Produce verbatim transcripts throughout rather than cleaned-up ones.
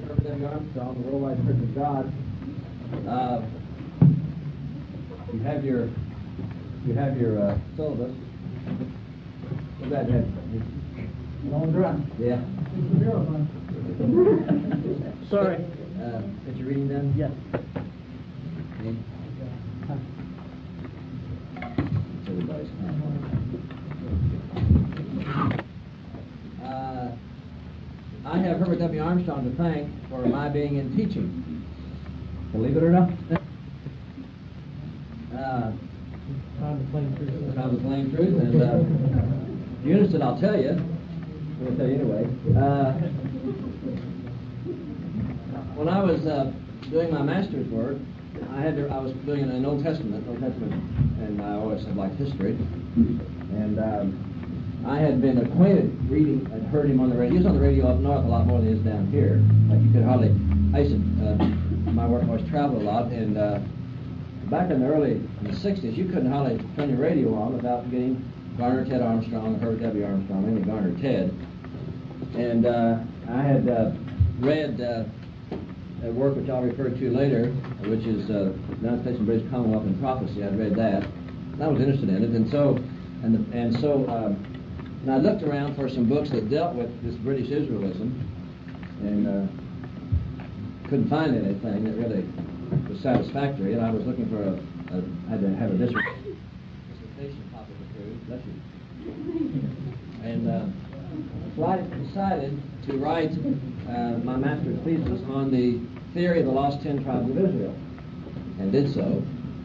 Herbert W. Armstrong, the Worldwide Church of God. Uh, you have your you have your uh, syllabus. What's that, Ed? Long drive. Yeah. Sorry. Uh, get your reading done? Yes. Okay. It's everybody's uh, I have Herbert W. Armstrong to thank for my being in teaching. Believe it or not. uh, Time to plain truth. Time to plain truth. And uh, if you're interested, I'll tell you. I'm going to tell you anyway. Uh, when I was uh, doing my master's work, I had to, I was doing an Old Testament, Old Testament, and I always have liked history. And um, I had been acquainted reading, I'd heard him on the radio. He was on the radio up north a lot more than he is down here. Like you could hardly, I used to, uh, my work always traveled a lot, and uh, back in the early, in the sixties, you couldn't hardly turn your radio on without getting Garner Ted Armstrong, Herbert W. Armstrong, mainly Garner Ted. And uh, I had uh, read uh, a work which I'll refer to later, which is uh, United States and British Commonwealth and Prophecy. I'd read that, and I was interested in it, and so, and the, and so, um, and I looked around for some books that dealt with this British Israelism, and uh, couldn't find anything that really was satisfactory. And I was looking for a, a I had to have a dissertation topic approved. Bless you. And uh, so I decided to write uh, my master's thesis on the theory of the lost ten tribes of Israel, and did so.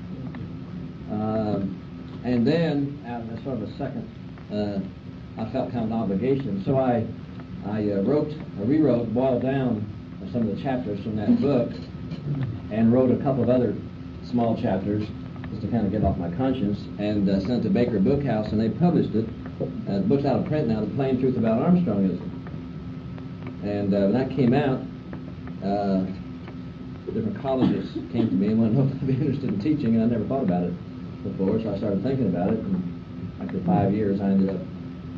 Um, and then, as sort of a second, uh, I felt kind of an obligation, so I I uh, wrote, I rewrote, boiled down some of the chapters from that book, and wrote a couple of other small chapters just to kind of get off my conscience, and uh, sent it to Baker Bookhouse, and they published it. Uh, the book's out of print now, The Plain Truth About Armstrongism. And uh, when that came out, uh, different colleges came to me and wanted to know if I'd be interested in teaching, and I never thought about it before, so I started thinking about it, and after five years I ended up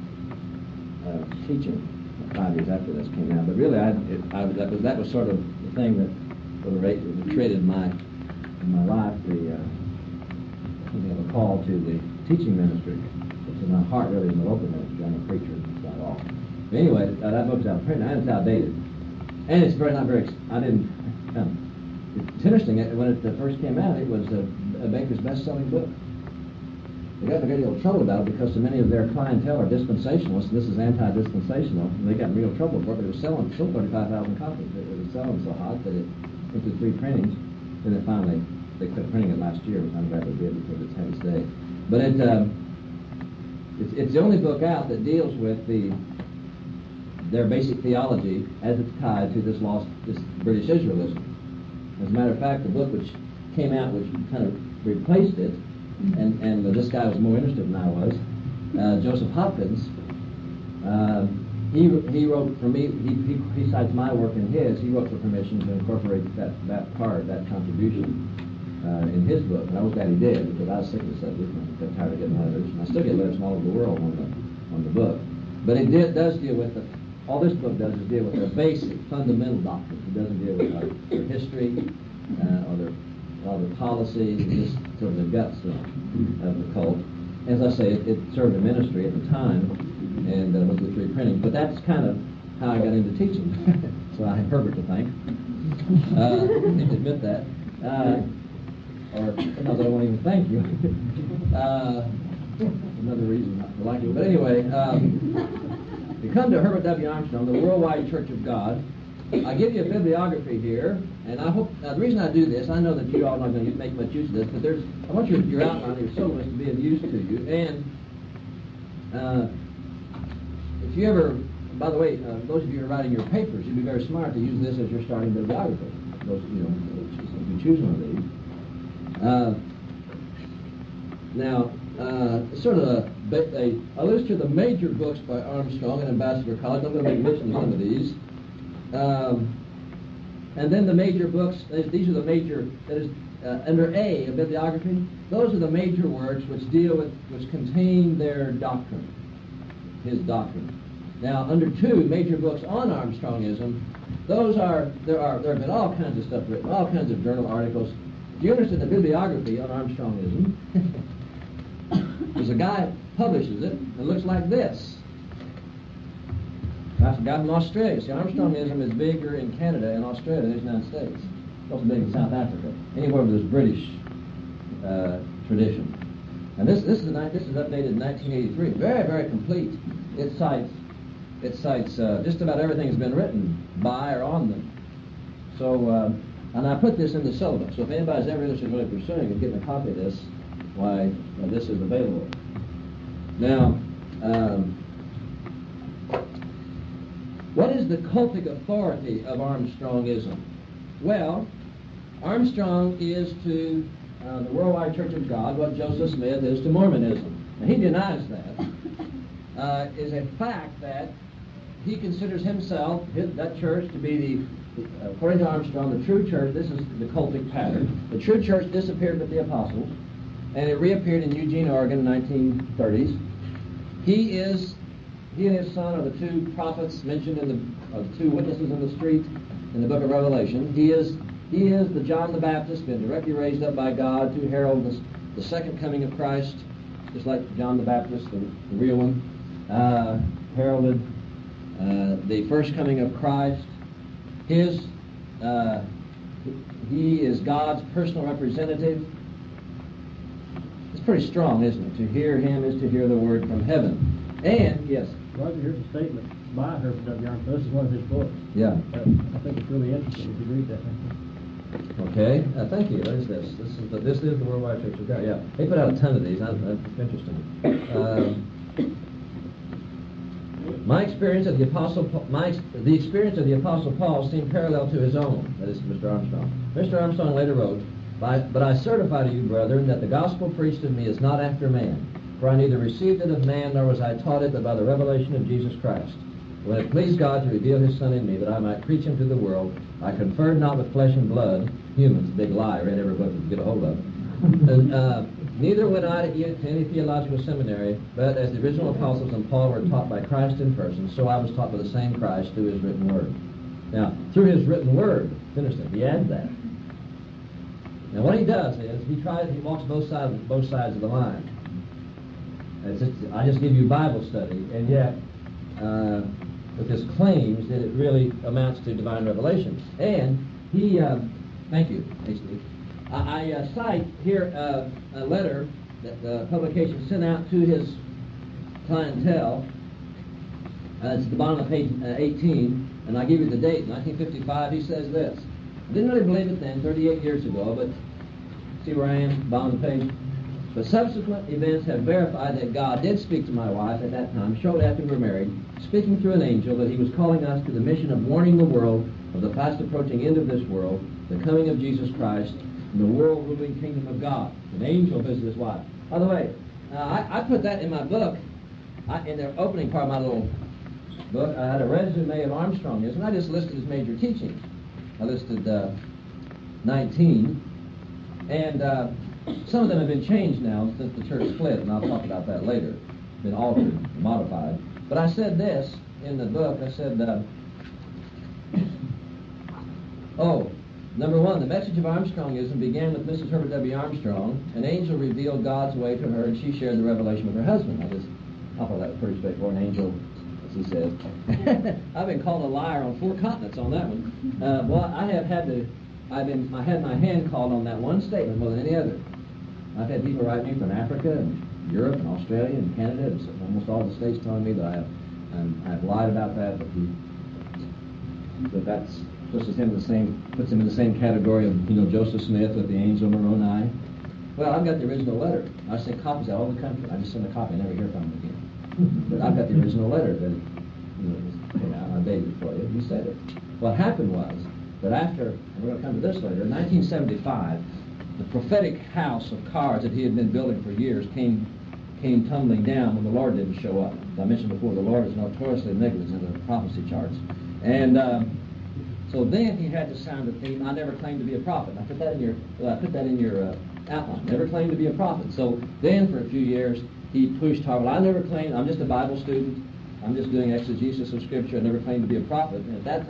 uh, teaching, five years after this came out. But really, I, it, I, that, was, that was sort of the thing that sort of that created my, in my life, the uh, something of a call to the teaching ministry. It's in my heart, really, in the local ministry. I'm a preacher, that's not all. But anyway, uh, that book's out of print, and it's outdated. And it's very, not very, I didn't, um, it's interesting, when it uh, first came out, it was uh, a Baker's best-selling book. They got in a great deal of trouble about it because so many of their clientele are dispensationalists, and this is anti-dispensational, and they got in real trouble for it, but it was selling, still thirty-five thousand copies. It, it was selling so hot that it went through three printings, and then finally, they quit printing it last year, which I'm glad they did because it's had its day. But it, um, it's, it's the only book out that deals with the their basic theology as it's tied to this lost, this British Israelism. As a matter of fact, the book which came out, which kind of replaced it, and, and uh, this guy was more interested than I was, uh, Joseph Hopkins, uh, he he wrote for me, he, he, he cites my work in his, he wrote for permission to incorporate that, that part, that contribution uh, in his book, and I was glad he did, because I was sick of the subject, and I got tired of getting letters, and I still get letters from all over the world on the, on the book. But it did, does deal with the, all this book does is deal with their basic, fundamental doctrines. It doesn't deal with uh, their history, uh, or their, or their policies, and just sort of the guts of, of the cult. As I say, it, it served a ministry at the time, and uh, was with reprinting. But that's kind of how I got into teaching. So I have Herbert to thank. Uh, I need to admit that. Uh, or not that I won't even thank you. uh, another reason not to like you. But anyway, um, you come to Herbert W. Armstrong, the Worldwide Church of God. I give you a bibliography here, and I hope, now the reason I do this, I know that you all are not going to make much use of this, but there's, I want your, your outline, your syllabus to be of use to you. And uh, if you ever, by the way, uh, those of you who are writing your papers, you'd be very smart to use this as your starting bibliography. Those, you know, if you choose one of these. Uh, now, uh, sort of a, a, a list of the major books by Armstrong and Ambassador College. I'm going to make mention of some of these. Um, and then the major books, these are the major, that is, uh, under A, a bibliography, those are the major works which deal with, which contain their doctrine, his doctrine. Now, under two, major books on Armstrongism, those are, there are, there have been all kinds of stuff written, all kinds of journal articles. If you're interested in the bibliography on Armstrongism, there's a guy who publishes it, and it looks like this. That's a guy from Australia. See, Armstrongism is bigger in Canada and Australia than in the United States. It's also big in South Africa, anywhere where there's British uh, tradition. And this this is this is updated in nineteen eighty-three. Very, very complete. It cites it cites uh, just about everything that's been written by or on them. So, uh, and I put this in the syllabus. So if anybody's ever interested in really pursuing and getting a copy of this, why uh, this is available. Now, um, what is the cultic authority of Armstrongism? Well, Armstrong is to uh, the Worldwide Church of God what Joseph Smith is to Mormonism. Now, he denies that. Uh, is a fact that he considers himself, his, that church, to be the, the, according to Armstrong, the true church. This is the cultic pattern. The true church disappeared with the apostles, and it reappeared in Eugene, Oregon in the nineteen thirties. He is, he and his son are the two prophets mentioned in the, uh, the two witnesses in the street in the book of Revelation. He is, he is the John the Baptist, been directly raised up by God to herald the, the second coming of Christ, just like John the Baptist, the, the real one, uh, heralded uh, the first coming of Christ. His, uh, he is God's personal representative. It's pretty strong, isn't it? To hear him is to hear the word from heaven. And, yes? Roger, here's a statement by Herbert W. Armstrong. This is one of his books. Yeah. Uh, I think it's really interesting if you read that. Okay, uh, thank you. What is this? This is the, this is the Worldwide Church of God. Yeah, they put out a ton of these. That's, that's interesting. Um, my experience of the apostle, my the experience of the apostle Paul seemed parallel to his own. That is Mister Armstrong. Mister Armstrong later wrote, "But I certify to you, brethren, that the gospel preached of me is not after man. For I neither received it of man, nor was I taught it, but by the revelation of Jesus Christ. When it pleased God to reveal his Son in me, that I might preach him to the world, I conferred not with flesh and blood," humans, big lie, read every book you can get a hold of, and, uh, "neither went I to any theological seminary, but as the original apostles and Paul were taught by Christ in person, so I was taught by the same Christ through his written word." Now, through his written word, interesting, he adds that. Now, what he does is, he tries, he walks both sides, both sides of the line. It's just, I just give you Bible study, and yet, uh, with his claims that it really amounts to divine revelation. And he, uh, thank you, H D. I, I uh, cite here uh, a letter that the publication sent out to his clientele. Uh, it's at the bottom of page uh, eighteen, and I give you the date, nineteen fifty-five. He says this. I didn't really believe it then, thirty-eight years ago, but see where I am, bottom of the page. "But subsequent events have verified that God did speak to my wife at that time, shortly after we were married, speaking through an angel that he was calling us to the mission of warning the world of the fast approaching end of this world, the coming of Jesus Christ, and the world-ruling kingdom of God." An angel visited his wife. By the way, uh, I, I put that in my book. I, in the opening part of my little book, I had a resume of Armstrongism, and I just listed his major teachings. I listed uh, nineteen, and uh, some of them have been changed now since the church split, and I'll talk about that later. Been altered, modified. But I said this in the book. I said, uh, oh, number one, the message of Armstrongism began with Missus Herbert W. Armstrong. An angel revealed God's way to her, and she shared the revelation with her husband. I just, I thought that was pretty straightforward. An angel, as he said. I've been called a liar on four continents on that one. Uh, well, I have had to, I've been, I had my hand called on that one statement more than any other. I've had people write me from Africa and Europe and Australia and Canada and almost all the states telling me that I have, um, I have lied about that, but he, that that's just as him in the same, puts him in the same category of, you know, Joseph Smith with the angel Moroni. Well, I've got the original letter. I sent copies out all over the country. I just sent a copy and never hear from him again. But I've got the original letter that, you know, came out. I dated it for you. He said it. What happened was that after, and we're going to come to this later, in nineteen seventy-five, the prophetic house of cards that he had been building for years came came tumbling down when the Lord didn't show up. As I mentioned before, the Lord is notoriously negligent in the prophecy charts. And um, so then he had to sound the theme, "I never claimed to be a prophet." I put that in your, well, I put that in your uh, outline. Never claimed to be a prophet. So then for a few years he pushed hard. Well, I never claimed. I'm just a Bible student. I'm just doing exegesis of Scripture. I never claimed to be a prophet. And at that time,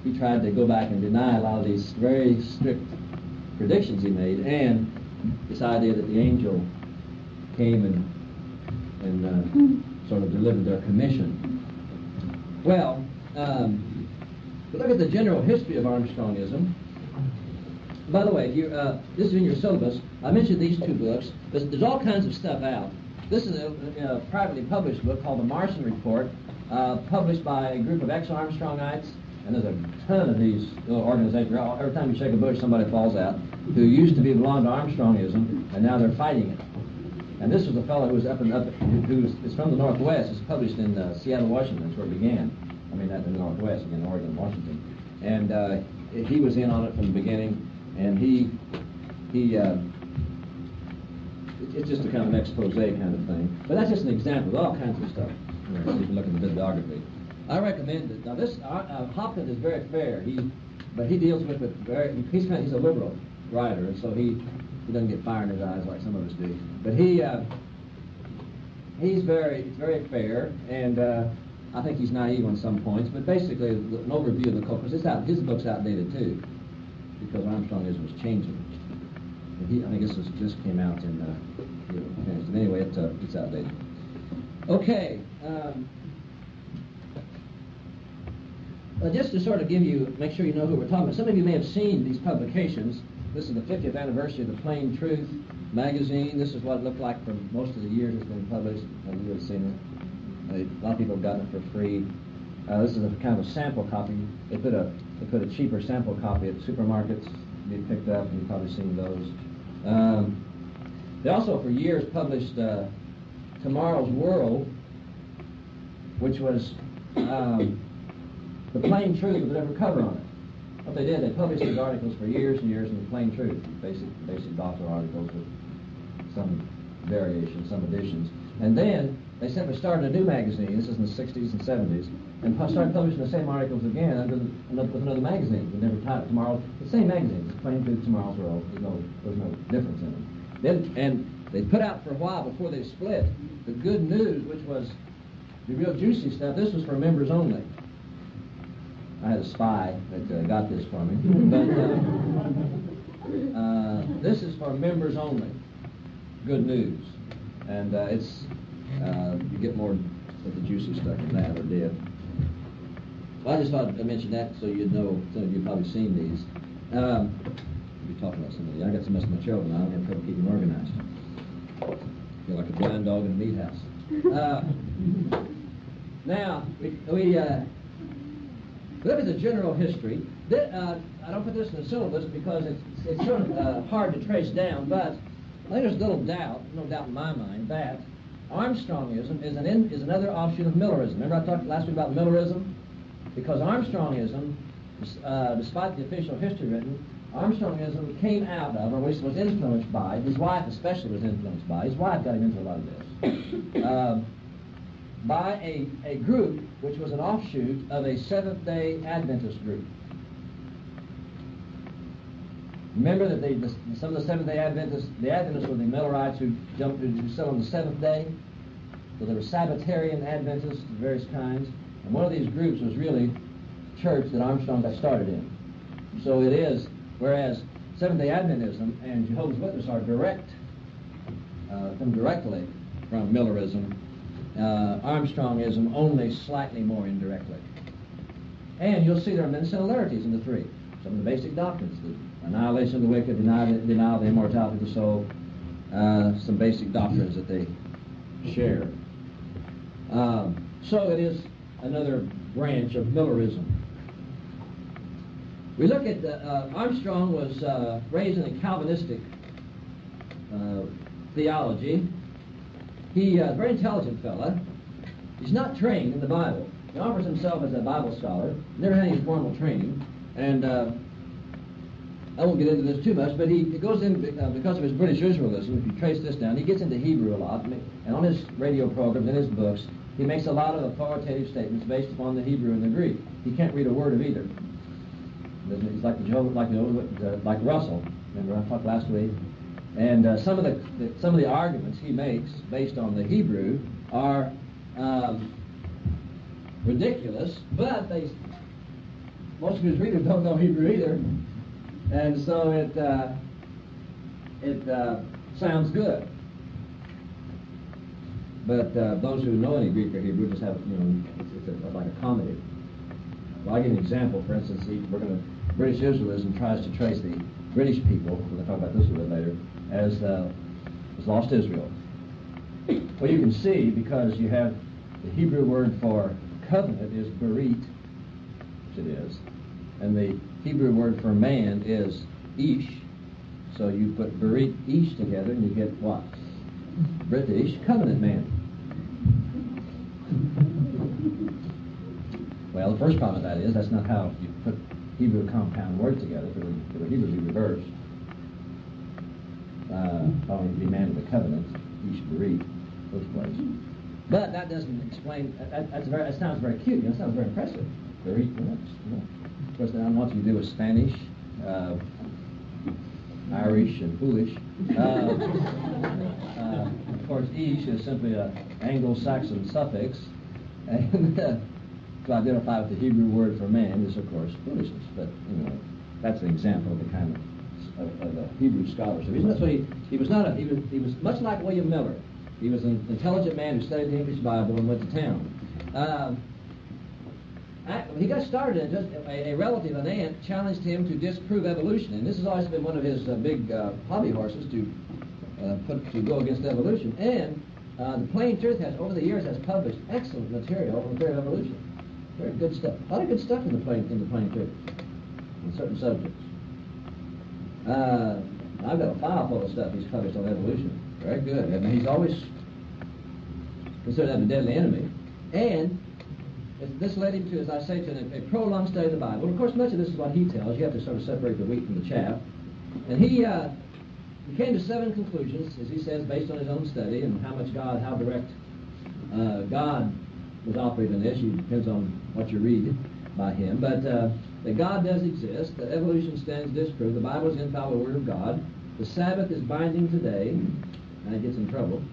he tried to go back and deny a lot of these very strict predictions he made, and this idea that the angel came and and uh, sort of delivered their commission. Well, um, but look at the general history of Armstrongism. By the way, if you, uh, this is in your syllabus. I mentioned these two books. There's, there's all kinds of stuff out. This is a, a privately published book called The Marson Report, uh, published by a group of ex-Armstrongites, and there's a ton of these little organizations. Every time you shake a bush, somebody falls out, who used to be belong to Armstrongism, and now they're fighting it. And this was a fellow who was up and up, who was, is from the Northwest. It's published in uh, Seattle, Washington. That's where it began. I mean, not in the Northwest, again, Oregon, Washington. And uh, he was in on it from the beginning, and he, he, uh, it, it's just a kind of an expose kind of thing. But that's just an example of all kinds of stuff. You can look at the bibliography. I recommend it. Now, this, uh, uh, Hopkins is very fair. He, but he deals with it very, he's kind of, he's a liberal writer, and so he, he doesn't get fire in his eyes like some of us do. But he, uh, he's very, very fair, and uh, I think he's naive on some points. But basically, an overview of the culture. It's out. His book's outdated too, because Armstrongism was changing. And he, I think this was, just came out in. Uh, you know, but anyway, it, uh, it's outdated. Okay. Um, well, just to sort of give you, make sure you know who we're talking about. Some of you may have seen these publications. This is the fiftieth anniversary of the Plain Truth magazine. This is what it looked like for most of the years it's been published. Have you ever seen it? A lot of people have gotten it for free. Uh, this is a kind of a sample copy. They put a they put a cheaper sample copy at supermarkets to be picked up, and you've probably seen those. Um, they also, for years, published uh, Tomorrow's World, which was um, the Plain Truth with whatever cover on it. What they did, they published these articles for years and years in the Plain Truth, basic basic doctor articles with some variations, some additions. And then they simply started a new magazine, this is in the sixties and seventies, and pu- started publishing the same articles again under the, another, with another magazine. They never titled Tomorrow, the same magazine, it's Plain Truth, Tomorrow's World. There's no, there's no difference in them. Then, and they put out for a while before they split the Good News, which was the real juicy stuff. This was for members only. I had a spy that uh, got this for me. But uh, uh, this is for members only. Good News. And uh, it's, uh, you get more of the juicy stuff in that, or did. Well, I just thought I'd mention that so you'd know, some of you have probably seen these. Um, we'll be talking about some of these. I got so much material now, I have trouble keeping organized. I feel like a blind dog in a meat house. Uh, now, we, we uh, look at the general history. This, uh, I don't put this in the syllabus because it's, it's sort of uh, hard to trace down, but I think there's little doubt, no doubt in my mind, that Armstrongism is an in, is another offshoot of Millerism. Remember I talked last week about Millerism? Because Armstrongism, uh, despite the official history written, Armstrongism came out of, or was influenced by, his wife especially was influenced by, his wife got him into a lot of this, uh, by a, a group which was an offshoot of a Seventh-day Adventist group. Remember that they, the, some of the Seventh-day Adventists, the Adventists were the Millerites who jumped who still on the seventh day. So there were Sabbatarian Adventists of various kinds. And one of these groups was really the church that Armstrong got started in. So it is, whereas Seventh-day Adventism and Jehovah's Witnesses are direct, uh, come directly from Millerism, uh, Armstrongism only slightly more indirectly. And you'll see there are many similarities in the three. Some of the basic doctrines, the annihilation of the wicked, denial, denial of the immortality of the soul, uh, some basic doctrines that they share. Um, so it is another branch of Millerism. We look at, the, uh, Armstrong was uh, raised in a Calvinistic uh, theology. He, uh, very intelligent fella. He's not trained in the Bible. He offers himself as a Bible scholar, never had any formal training, and uh, I won't get into this too much, but he, he goes in, uh, because of his British Israelism, if you trace this down, he gets into Hebrew a lot, and on his radio programs and his books, he makes a lot of authoritative statements based upon the Hebrew and the Greek. He can't read a word of either. He's like the Jehovah, like the uh, like Russell. Remember I talked last week, and uh, some of the, the some of the arguments he makes based on the Hebrew are um, ridiculous, but they most of his readers don't know Hebrew either, and so it uh, it uh, sounds good. But uh, those who know any Greek or Hebrew just have, you know, it's, it's a, like a comedy. Well, I'll give you an example. For instance, he, we're going to British Israelism tries to trace the British people. We're going to talk about this a little bit later, as uh, as lost Israel. Well, you can see because you have the Hebrew word for covenant is berit, which it is, and the Hebrew word for man is ish. So you put berit ish together, and you get what? British covenant man. Well, the first problem with that is that's not how you put Hebrew compound words together. If it were, if it were Hebrew, it'd be reversed. Uh, probably be man of the covenant, ish berit, both ways. But that doesn't explain. That, that's very. That sounds very cute. You know, it sounds very impressive. Berit, you know, you know. Of course, I don't know what you do with Spanish. Uh, Irish and foolish. Uh, uh, of course, ish is simply an Anglo-Saxon suffix, and uh, to identify with the Hebrew word for man is, of course, foolishness. But anyway, that's an example of the kind of, of, of the Hebrew scholar. So that's what he, he was not. A, he was he was much like William Miller. He was an intelligent man who studied the English Bible and went to town. Uh, He got started, and just a, a relative, an aunt, challenged him to disprove evolution, and this has always been one of his uh, big uh, hobby horses to uh, put to go against evolution. And uh, the Plain Truth has, over the years, has published excellent material on the theory of evolution. Very good stuff. A lot of good stuff in the Plain in the Plain Truth on certain subjects. Uh, I've got a file full of stuff he's published on evolution. Very good. I mean, he's always considered that a deadly enemy, and this led him to, as I say, to a, a prolonged study of the Bible. Of course, much of this is what he tells. You have to sort of separate the wheat from the chaff. And he, uh, he came to seven conclusions, as he says, based on his own study and how much God, how direct uh, God was operating in this. It depends on what you read by him. But uh, that God does exist, that evolution stands disproved, the Bible is the infallible Word of God, the Sabbath is binding today, and it gets in trouble.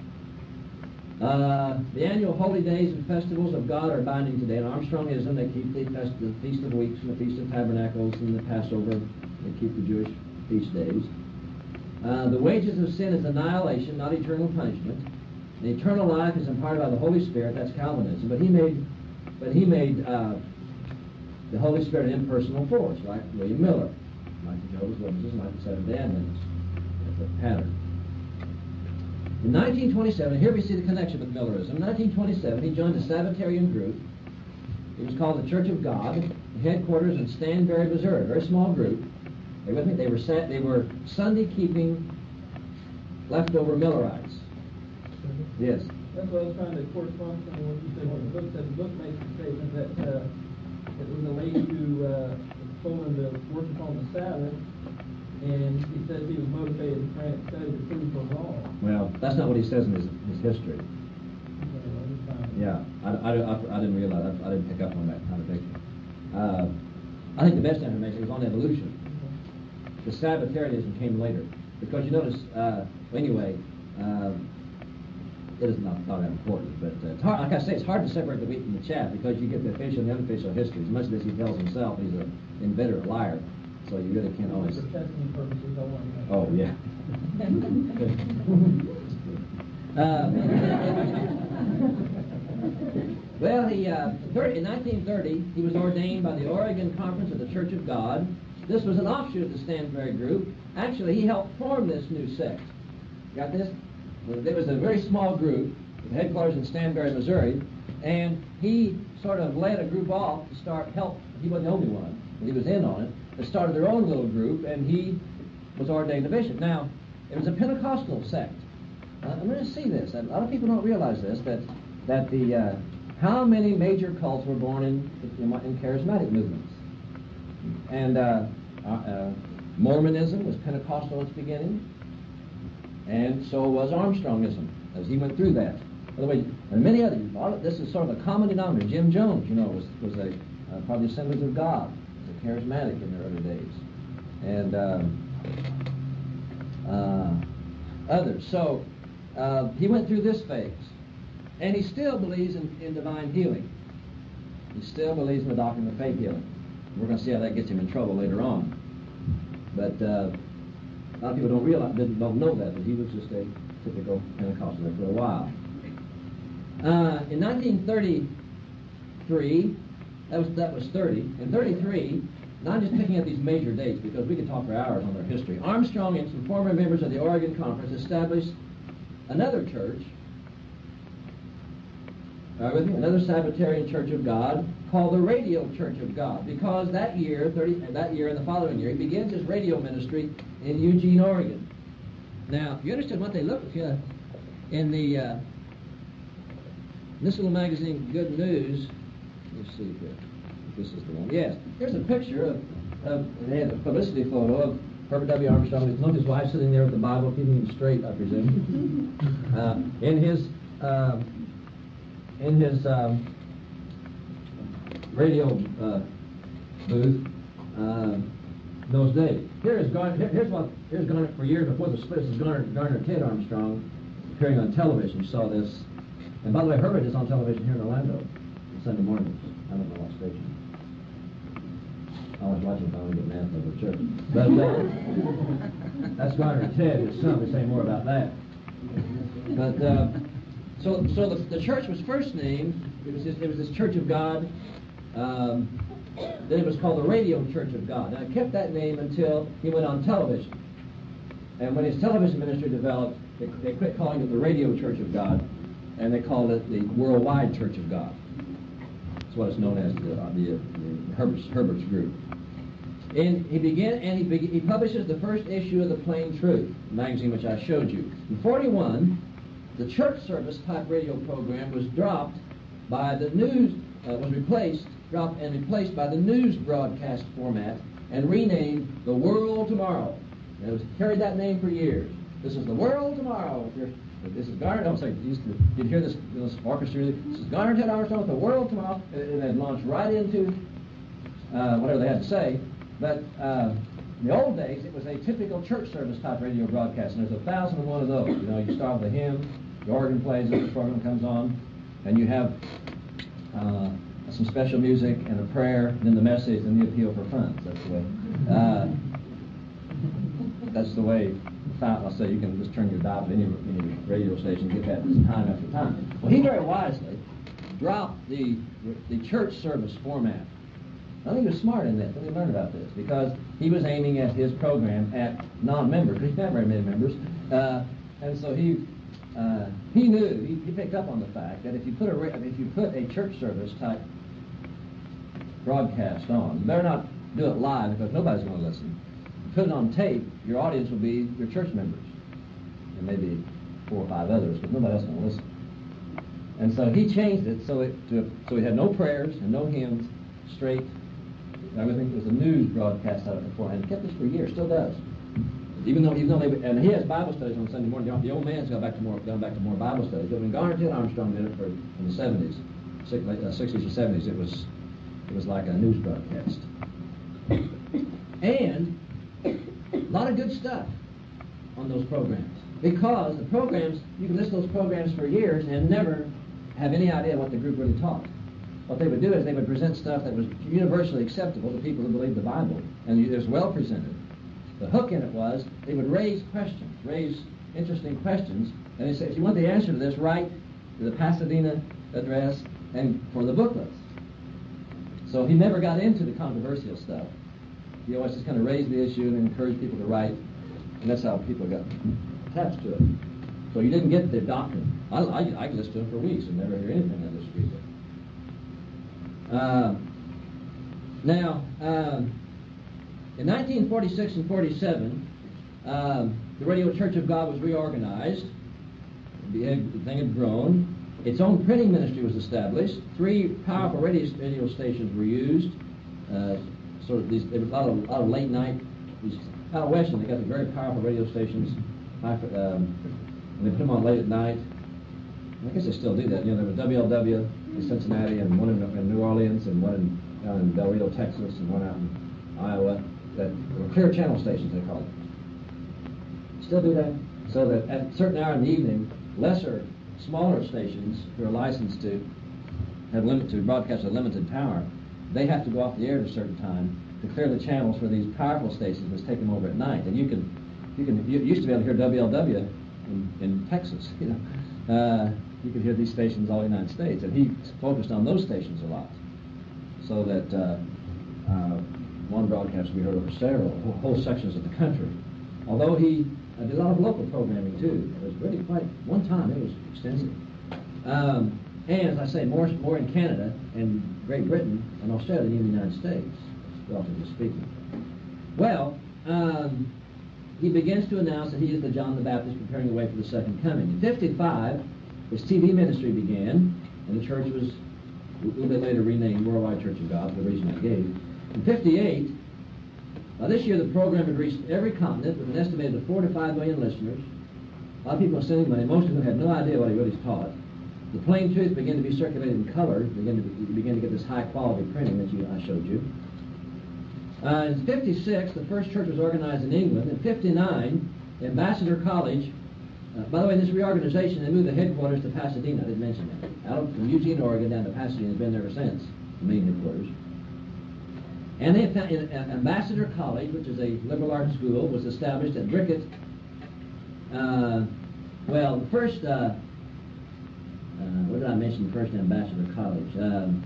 Uh, the annual holy days and festivals of God are binding today. In Armstrongism, they keep the, fest- the Feast of Weeks and the Feast of Tabernacles and the Passover. They keep the Jewish feast days. Uh, the wages of sin is annihilation, not eternal punishment. And eternal life is imparted by the Holy Spirit. That's Calvinism. But he made, but he made uh, the Holy Spirit an impersonal force, like William Miller, like the Jehovah's Witnesses, like the Seventh-day Adventists. That's a pattern. In nineteen twenty-seven, here we see the connection with Millerism. In nineteen twenty-seven, he joined a Sabbatarian group. It was called the Church of God, headquarters in Stanberry, Missouri. A very small group. They with me. They were sat, They were Sunday-keeping, leftover Millerites. Yes. That's what I was trying to correspond to what you said. What the book said. The book makes the statement that uh, it was a lady who uh, told him to worship on the Sabbath. And he says he was motivated to try and study to prove her wrong. Well, that's not what he says in his, his history. Yeah, I, I, I, I didn't realize, I, I didn't pick up on that kind of thing. Uh, I think the best information was on evolution. The Sabbatarianism came later. Because you notice, uh, well, anyway, uh, it is not, not that important, but uh, it's hard, like I say, it's hard to separate the wheat from the chaff because you get the official and the unofficial histories. Much of this he tells himself, he's an inveterate liar. So you really can't always... For testing purposes, I want to know. Oh, yeah. uh, well, he, uh, in nineteen thirty, he was ordained by the Oregon Conference of the Church of God. This was an offshoot of the Stanberry group. Actually, he helped form this new sect. Got this? There was a very small group with headquarters in Stanberry, Missouri, and he sort of led a group off to start help. He wasn't the only one, but he was in on it. They started their own little group, and he was ordained a bishop. Now, it was a Pentecostal sect. Uh, I'm going to see this. A lot of people don't realize this, that that the uh, how many major cults were born in in, in charismatic movements. And uh, uh, uh, Mormonism was Pentecostal at its beginning, and so was Armstrongism, as he went through that. By the way, and many others. All of this is sort of a common denominator. Jim Jones, you know, was was a uh, part of the Assemblies of God. Charismatic in their early days, and um, uh, others. So uh, he went through this phase, and he still believes in, in divine healing. He still believes in the doctrine of faith healing. We're going to see how that gets him in trouble later on. But uh, a lot of people don't realize, don't know that, but he was just a typical Pentecostal for a while. Uh, in nineteen thirty-three, that was that was thirty. In thirty-three, now I'm just picking up these major dates because we could talk for hours on their history. Armstrong and some former members of the Oregon Conference established another church, uh, with me, another Sabbatarian Church of God called the Radio Church of God, because that year, thirty, that year and the following year, he begins his radio ministry in Eugene, Oregon. Now, you understood what they looked like uh, in the uh, this little magazine, Good News. Let's see here. This is the one. Yes. Here's a picture of, of they had a publicity photo of Herbert W. Armstrong. Look, his wife sitting there with the Bible, keeping him straight, I presume. uh, in his uh, in his um, radio uh, booth uh, those days. Here is Garner. Here, here's what here's Garner for years before the split. This is Garner Garner Ted Armstrong appearing on television. You saw this. And by the way, Herbert is on television here in Orlando Sunday mornings. I don't know what station. I was watching if I would get mad over church. But uh, that's Garner and Ted, his son. We say more about that. But uh, so so the, the church was first named. It was this, it was this Church of God. Um, then it was called the Radio Church of God. Now it kept that name until he went on television. And when his television ministry developed, they, they quit calling it the Radio Church of God, and they called it the Worldwide Church of God. That's what it's known as, the, uh, the, uh, the Herbert's, Herbert's group. And he began, and he, be, he publishes the first issue of the Plain Truth magazine, which I showed you. In forty-one, the church service type radio program was dropped by the news, uh, was replaced, dropped and replaced by the news broadcast format, and renamed The World Tomorrow. And it was carried that name for years. This is The World Tomorrow. If you're, This is Garner. Oh, sorry. You you'd hear this, this orchestra. This is Garner Ted Armstrong with The World Tomorrow, and they'd launch right into uh, whatever they had to say. But uh, in the old days, it was a typical church service type radio broadcast, and there's a thousand and one of those. You know, you start with a hymn, the organ plays, the program comes on, and you have uh, some special music and a prayer, and then the message and the appeal for funds. That's the way. Uh, that's the way. I'll say you can just turn your dial to any, any radio station and get that time after time. Well, he very wisely dropped the the church service format. I think he was smart in that. Let me learn about this, because he was aiming at his program at non-members. He had very many members, uh, and so he uh, he knew he, he picked up on the fact that if you put a if you put a church service type broadcast on, you better not do it live because nobody's going to listen. Put it on tape, your audience will be your church members, and maybe four or five others, but nobody else will listen. And so he changed it so it to, so he had no prayers and no hymns, straight. Everything was a news broadcast out of it beforehand. He kept this for years, still does. Even though, even though they, and he has Bible studies on Sunday morning. The old man's gone back to more, gone back to more Bible studies. But when Garner Ted Armstrong did it for in the seventies, sixties or seventies, it was it was like a news broadcast. And a lot of good stuff on those programs, because the programs, you can listen to those programs for years and never have any idea what the group really taught. What they would do is they would present stuff that was universally acceptable to people who believed the Bible, and it was well presented. The hook in it was they would raise questions, raise interesting questions, and they said, if you want the answer to this, write to the Pasadena address and for the booklets. So he never got into the controversial stuff. He always just kind of raised the issue and encouraged people to write, and that's how people got attached to it. So you didn't get the doctrine. I, I, I could listen to him for weeks and never hear anything I disagree with. Uh, now, uh, in nineteen forty-six and forty-seven, uh, the Radio Church of God was reorganized. The thing had grown. Its own printing ministry was established. Three powerful radio, radio stations were used. Uh, sort of these, there was a lot of, a lot of late night. These, out west, they got the very powerful radio stations. High, um, and they put them on late at night. I guess they still do that. You know, there was W L W in Cincinnati, and one in, in New Orleans, and one in, down in Del Rio, Texas, and one out in Iowa. That were clear channel stations, they called it. Still do that, so that at a certain hour in the evening, lesser, smaller stations who are licensed to have limit to broadcast a limited power they have to go off the air at a certain time to clear the channels for these powerful stations which take them over at night. And you can, you can, you used to be able to hear W L W in, in Texas, you know. Uh, you could hear these stations all the United States, and he focused on those stations a lot, so that uh, uh, one broadcast we heard over several whole, whole sections of the country. Although he uh, did a lot of local programming too. It was really quite, one time it was extensive. Um, and as I say, more more in Canada and Great Britain and Australia than in the United States, relatively speaking. Well, um, he begins to announce that he is the John the Baptist preparing the way for the second coming. In fifty-five, his T V ministry began, and the church was a little bit later renamed Worldwide Church of God for the reason I gave. In fifty-eight, uh, this year the program had reached every continent with an estimated four to five million listeners. A lot of people are sending money, most of them had no idea what he really taught. The plain truth began to be circulated in color, began to, you begin to get this high quality printing that you, I showed you. Uh, in fifty-six, the first church was organized in England. In fifty-nine, Ambassador College, uh, by the way, this reorganization, they moved the headquarters to Pasadena. I didn't mention that. Out from Eugene, Oregon, down to Pasadena, has been there ever since, the main headquarters. And they found, uh, Ambassador College, which is a liberal arts school, was established at Brickett. Uh, well, the first, uh, uh, what did I mention, the first Ambassador College? Um,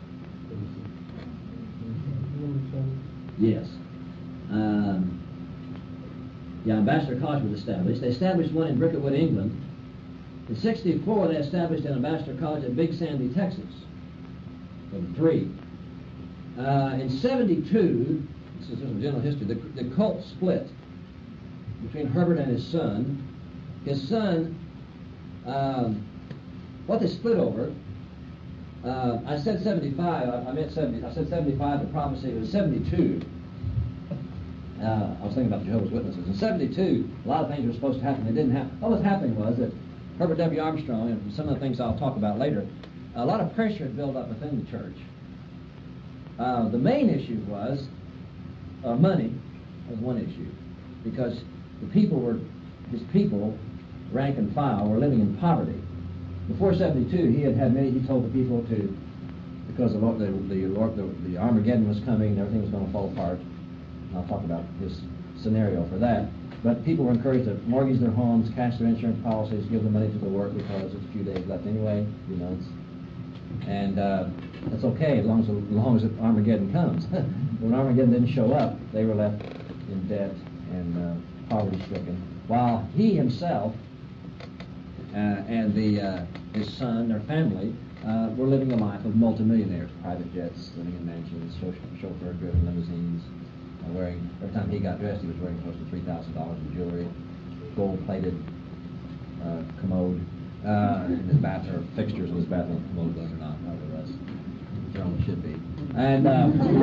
Yes. Um, yeah, Ambassador College was established. They established one in Bricketwood, England. In sixty-four, they established an Ambassador College at Big Sandy, Texas. There were three. Uh, in seventy-two, this is just general history, the, the cult split between Herbert and his son. His son, um, what they split over, Uh, I said seventy-five. I, I meant seventy. I said seventy-five. The prophecy was seventy-two. Uh, I was thinking about the Jehovah's Witnesses. In seventy-two, a lot of things were supposed to happen. They didn't happen. What was happening was that Herbert W. Armstrong, and some of the things I'll talk about later, a lot of pressure had built up within the church. Uh, the main issue was uh, money was one issue, because the people were his people, rank and file, were living in poverty. Before seventy-two, he had had many, he told the people to, because the, the, the, the, the Armageddon was coming and everything was going to fall apart. And I'll talk about his scenario for that. But people were encouraged to mortgage their homes, cash their insurance policies, give the money to the work because there's a few days left anyway, few months. And uh, that's okay as long as, as long as Armageddon comes. When Armageddon didn't show up, they were left in debt and uh, poverty-stricken. While he himself Uh, and the, uh, his son, their family, uh, were living a life of multimillionaires, private jets, living in mansions, chauffeur-driven limousines, uh, wearing, every time he got dressed, he was wearing close to three thousand dollars in jewelry, gold-plated uh, commode, uh, in his bathroom, fixtures in his bathroom, commode those are not, probably was. Throne should be. And uh,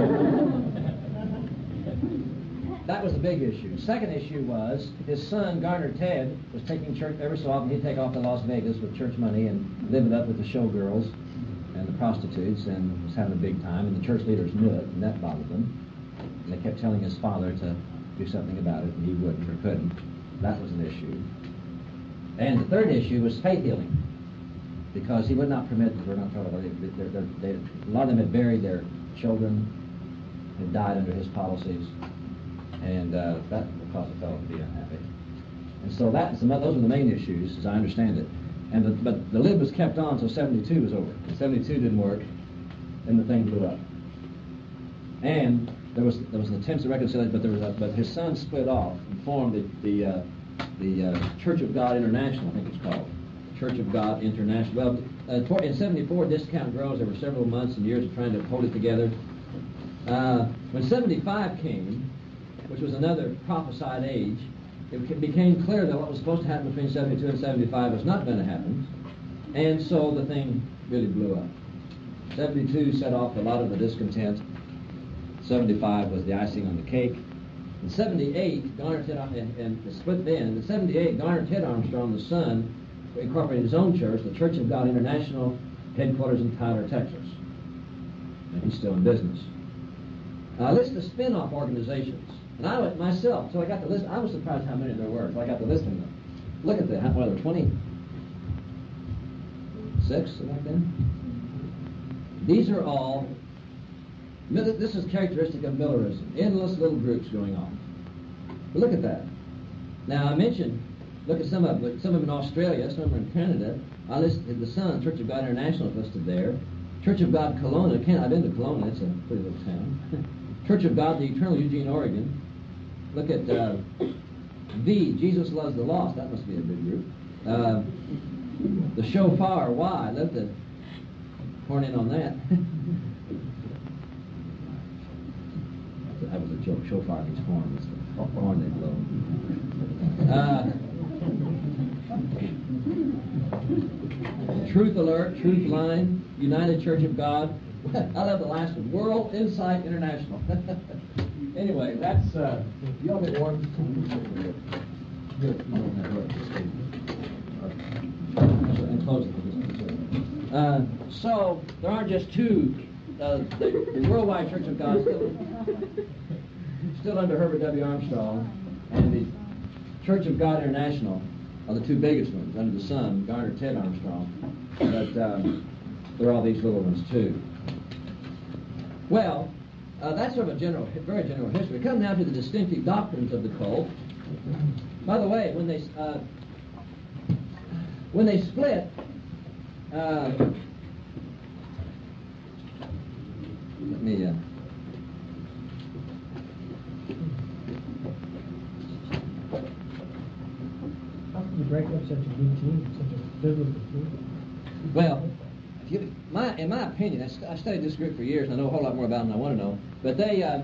that was the big issue. The second issue was his son, Garner Ted, was taking church every so often. He'd take off to Las Vegas with church money and live it up with the showgirls and the prostitutes and was having a big time. And the church leaders knew it, and that bothered them. And they kept telling his father to do something about it, and he wouldn't or couldn't. That was an issue. And the third issue was faith healing, because he would not permit, we're not talking about it, they're, they're, they, a lot of them had buried their children, had died under his policies. And uh, that will cause a fellow to be unhappy. And so that is the, those are the main issues, as I understand it. And the, but the lid was kept on until seventy-two was over. And seventy-two didn't work, and the thing blew up. And there was there was an attempt to reconcile it, but there was a, but his son split off and formed the the, uh, the uh, Church of God International, I think it's called. Church of God International. Well, uh, in seventy-four, discount grows. There were several months and years of trying to hold it together. Uh, when seventy-five came, which was another prophesied age, it became clear that what was supposed to happen between seventy-two and seventy-five was not going to happen, and so the thing really blew up. seventy-two set off a lot of the discontent. seventy-five was the icing on the cake. In seventy-eight, Garner Ted, and, and the split then, in seventy-eight, Garner Ted Armstrong, the son, incorporated his own church, the Church of God International, headquarters in Tyler, Texas. And he's still in business. A list of spin-off organizations. And I went myself, so I got the list. I was surprised how many there were. So I got the list of them. Look at that. How, what are there, twenty-six, something like that? These are all Mil- This is characteristic of Millerism. Endless little groups going on. But look at that. Now, I mentioned, look at some of them. Some of them in Australia, some of them in Canada. I listed the Sun, Church of God International is listed there. Church of God Kelowna. Canada, I've been to Kelowna. It's a pretty little town. Church of God the Eternal, Eugene, Oregon. Look at uh, V, Jesus Loves the Lost. That must be a big group. Uh, the Shofar, Y. I'd love to horn in on that. That was a joke. Shofar means horn. It's the horn they blow. Uh, Truth Alert, Truth Line, United Church of God. I love the last one. World Insight International. Anyway, that's uh, you all get warm. Good. And close it. Uh, so there aren't just two. Uh, the, the Worldwide Church of God still, still under Herbert W. Armstrong, and the Church of God International are the two biggest ones under the sun, Garner, Ted Armstrong. But um, there are all these little ones too. Well, uh, that's sort of a general, very general history. Come now to the distinctive doctrines of the cult. By the way, when they uh, when they split, uh, let me. Uh, How can you break up such a good team, such a biblical team? Well, if you, my, in my opinion, I, st- I studied this group for years, and I know a whole lot more about them than I want to know. But they, uh,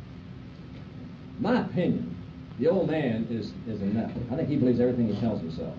my opinion, the old man is is enough. I think he believes everything he tells himself.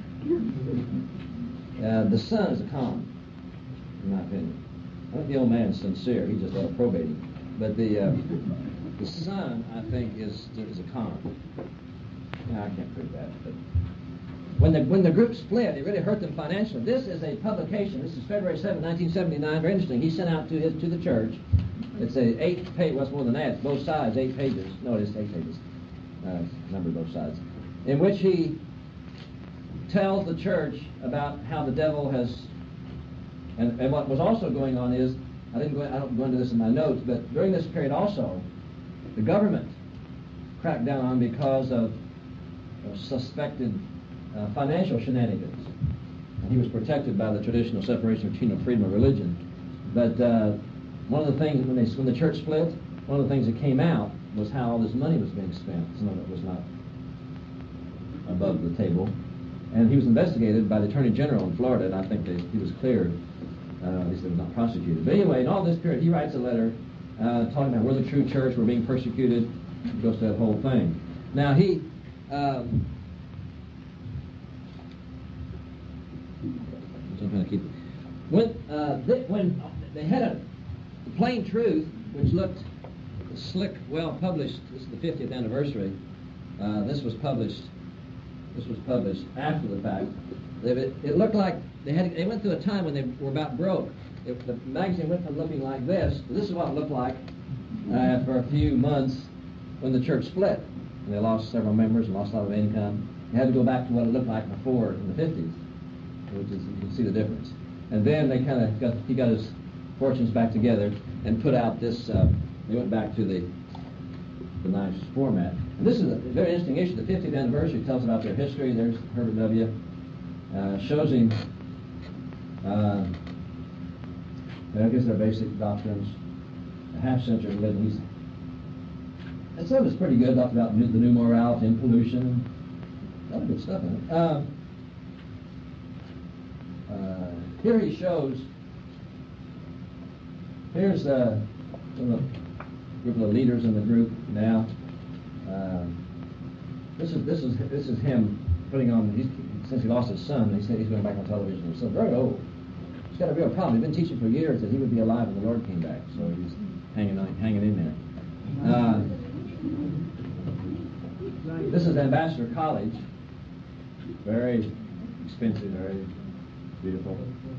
Uh, the son is a con, in my opinion. I think the old man is sincere. He just let probating. But the uh, the son, I think, is is a con. Now, I can't prove that, but. When the when the group split, it really hurt them financially. This is a publication. This is February seventh, nineteen seventy-nine. Very interesting. He sent out to his to the church. It's a eight page. What's more than that? It's both sides, eight pages. No, it is eight pages. Uh, number both sides, in which he tells the church about how the devil has. And, and what was also going on is, I didn't go. I don't go into this in my notes, but during this period also, the government cracked down on because of, of suspected. Uh, financial shenanigans. And he was protected by the traditional separation of church and freedom of religion. But uh, one of the things, when, they, when the church split, one of the things that came out was how all this money was being spent. Some of it was not above the table. And he was investigated by the Attorney General in Florida, and I think they, he was cleared. Uh, at least he was not prosecuted. But anyway, in all this period, he writes a letter uh, talking about we're the true church, we're being persecuted. He goes to that whole thing. Now, he... Um, I'm trying to keep it. When uh, they, when they had a Plain Truth, which looked slick, well published. This is the fiftieth anniversary. Uh, this was published. This was published after the fact. It, it looked like they had. They went through a time when they were about broke. It, the magazine went from looking like this. This is what it looked like uh, for a few months when the church split. And they lost several members and lost a lot of income. They had to go back to what it looked like before in the fifties. Which is, you can see the difference. And then they kind of got, he got his fortunes back together and put out this, uh, they went back to the the nice format. And this is a very interesting issue. The fiftieth anniversary tells about their history. There's Herbert W. Uh, shows him, uh, I guess their basic doctrines, a half-century religion. He's, and some of it's pretty good. Talked about the new morality and pollution. A lot of good stuff in it. Uh, Uh, here he shows, here's uh, some of the group of the leaders in the group now. Uh, this is this is this is him putting on. He's, since he lost his son, he said he's going back on television. He's so very old. He's got a real problem. He's been teaching for years that he would be alive when the Lord came back. So he's hanging on, hanging in there. Uh, this is Ambassador College. Very expensive, very beautiful.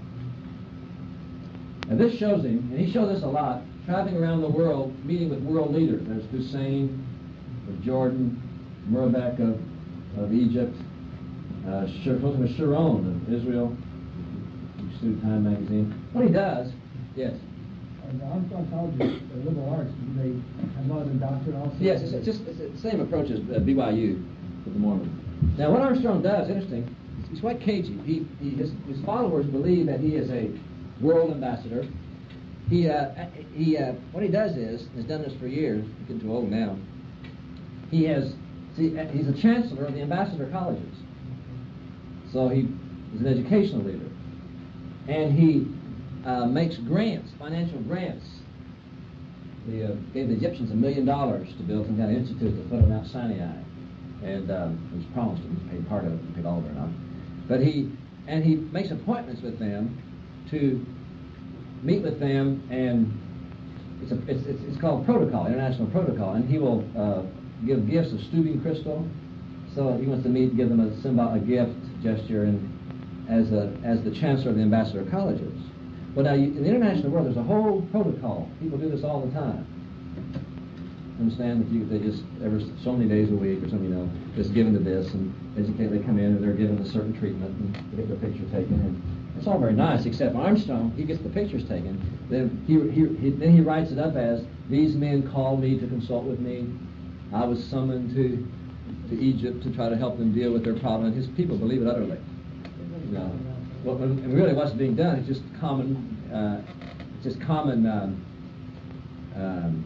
And this shows him, and he showed this a lot, traveling around the world, meeting with world leaders. There's Hussein of Jordan, Murabek of, of Egypt, uh, Sharon of Israel, Student Time magazine. What he does, yes. the Armstrong College, the liberal arts, do they have a lot of indoctrination also? Yes, it's, it's just it's the same approach as uh, B Y U with the Mormons. Now, what Armstrong does, interesting, he's quite cagey. He, he his, his followers believe that he is a world ambassador. He uh, he uh, what he does is has done this for years. He's getting too old now. He has see he's a chancellor of the ambassador colleges. So he is an educational leader, and he uh, makes grants, financial grants. He uh, gave the Egyptians a million dollars to build some kind of institute to put on Mount Sinai, and um, it was promised him. He paid part of it, he paid all of it or not. But he and he makes appointments with them to meet with them, and it's a, it's, it's, it's called protocol, international protocol, and he will uh, give gifts of Stubing crystal. So he wants to meet, give them a symbol, a gift gesture, and as a as the chancellor of the ambassador colleges. Well, now you, in the international world, there's a whole protocol. People do this all the time. Understand that you they just every so many days a week or something, you know, just given to this and educate. They come in and they're given a certain treatment and they get their picture taken. And it's all very nice, except Armstrong, he gets the pictures taken. Then he, he, he then he writes it up as, these men called me to consult with me. I was summoned to to Egypt to try to help them deal with their problem. And his people believe it utterly. You know, well, and really what's being done is just common, uh, just common um, um,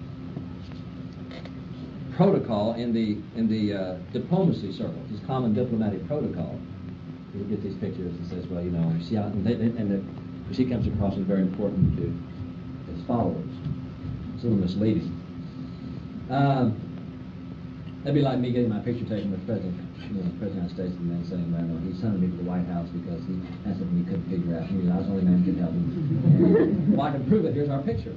protocol in the in the uh, diplomacy circle. Just common diplomatic protocol. You get these pictures and says, well, you know, see how, and, they, and the, which he comes across as very important to his followers. It's a little misleading. Um, that'd be like me getting my picture taken with President, you know, President of the United States, and then saying, well, no, he summoned me to the White House because he had something he couldn't figure out. He knew I was the only man who could help him. And, well, I can prove it. Here's our picture.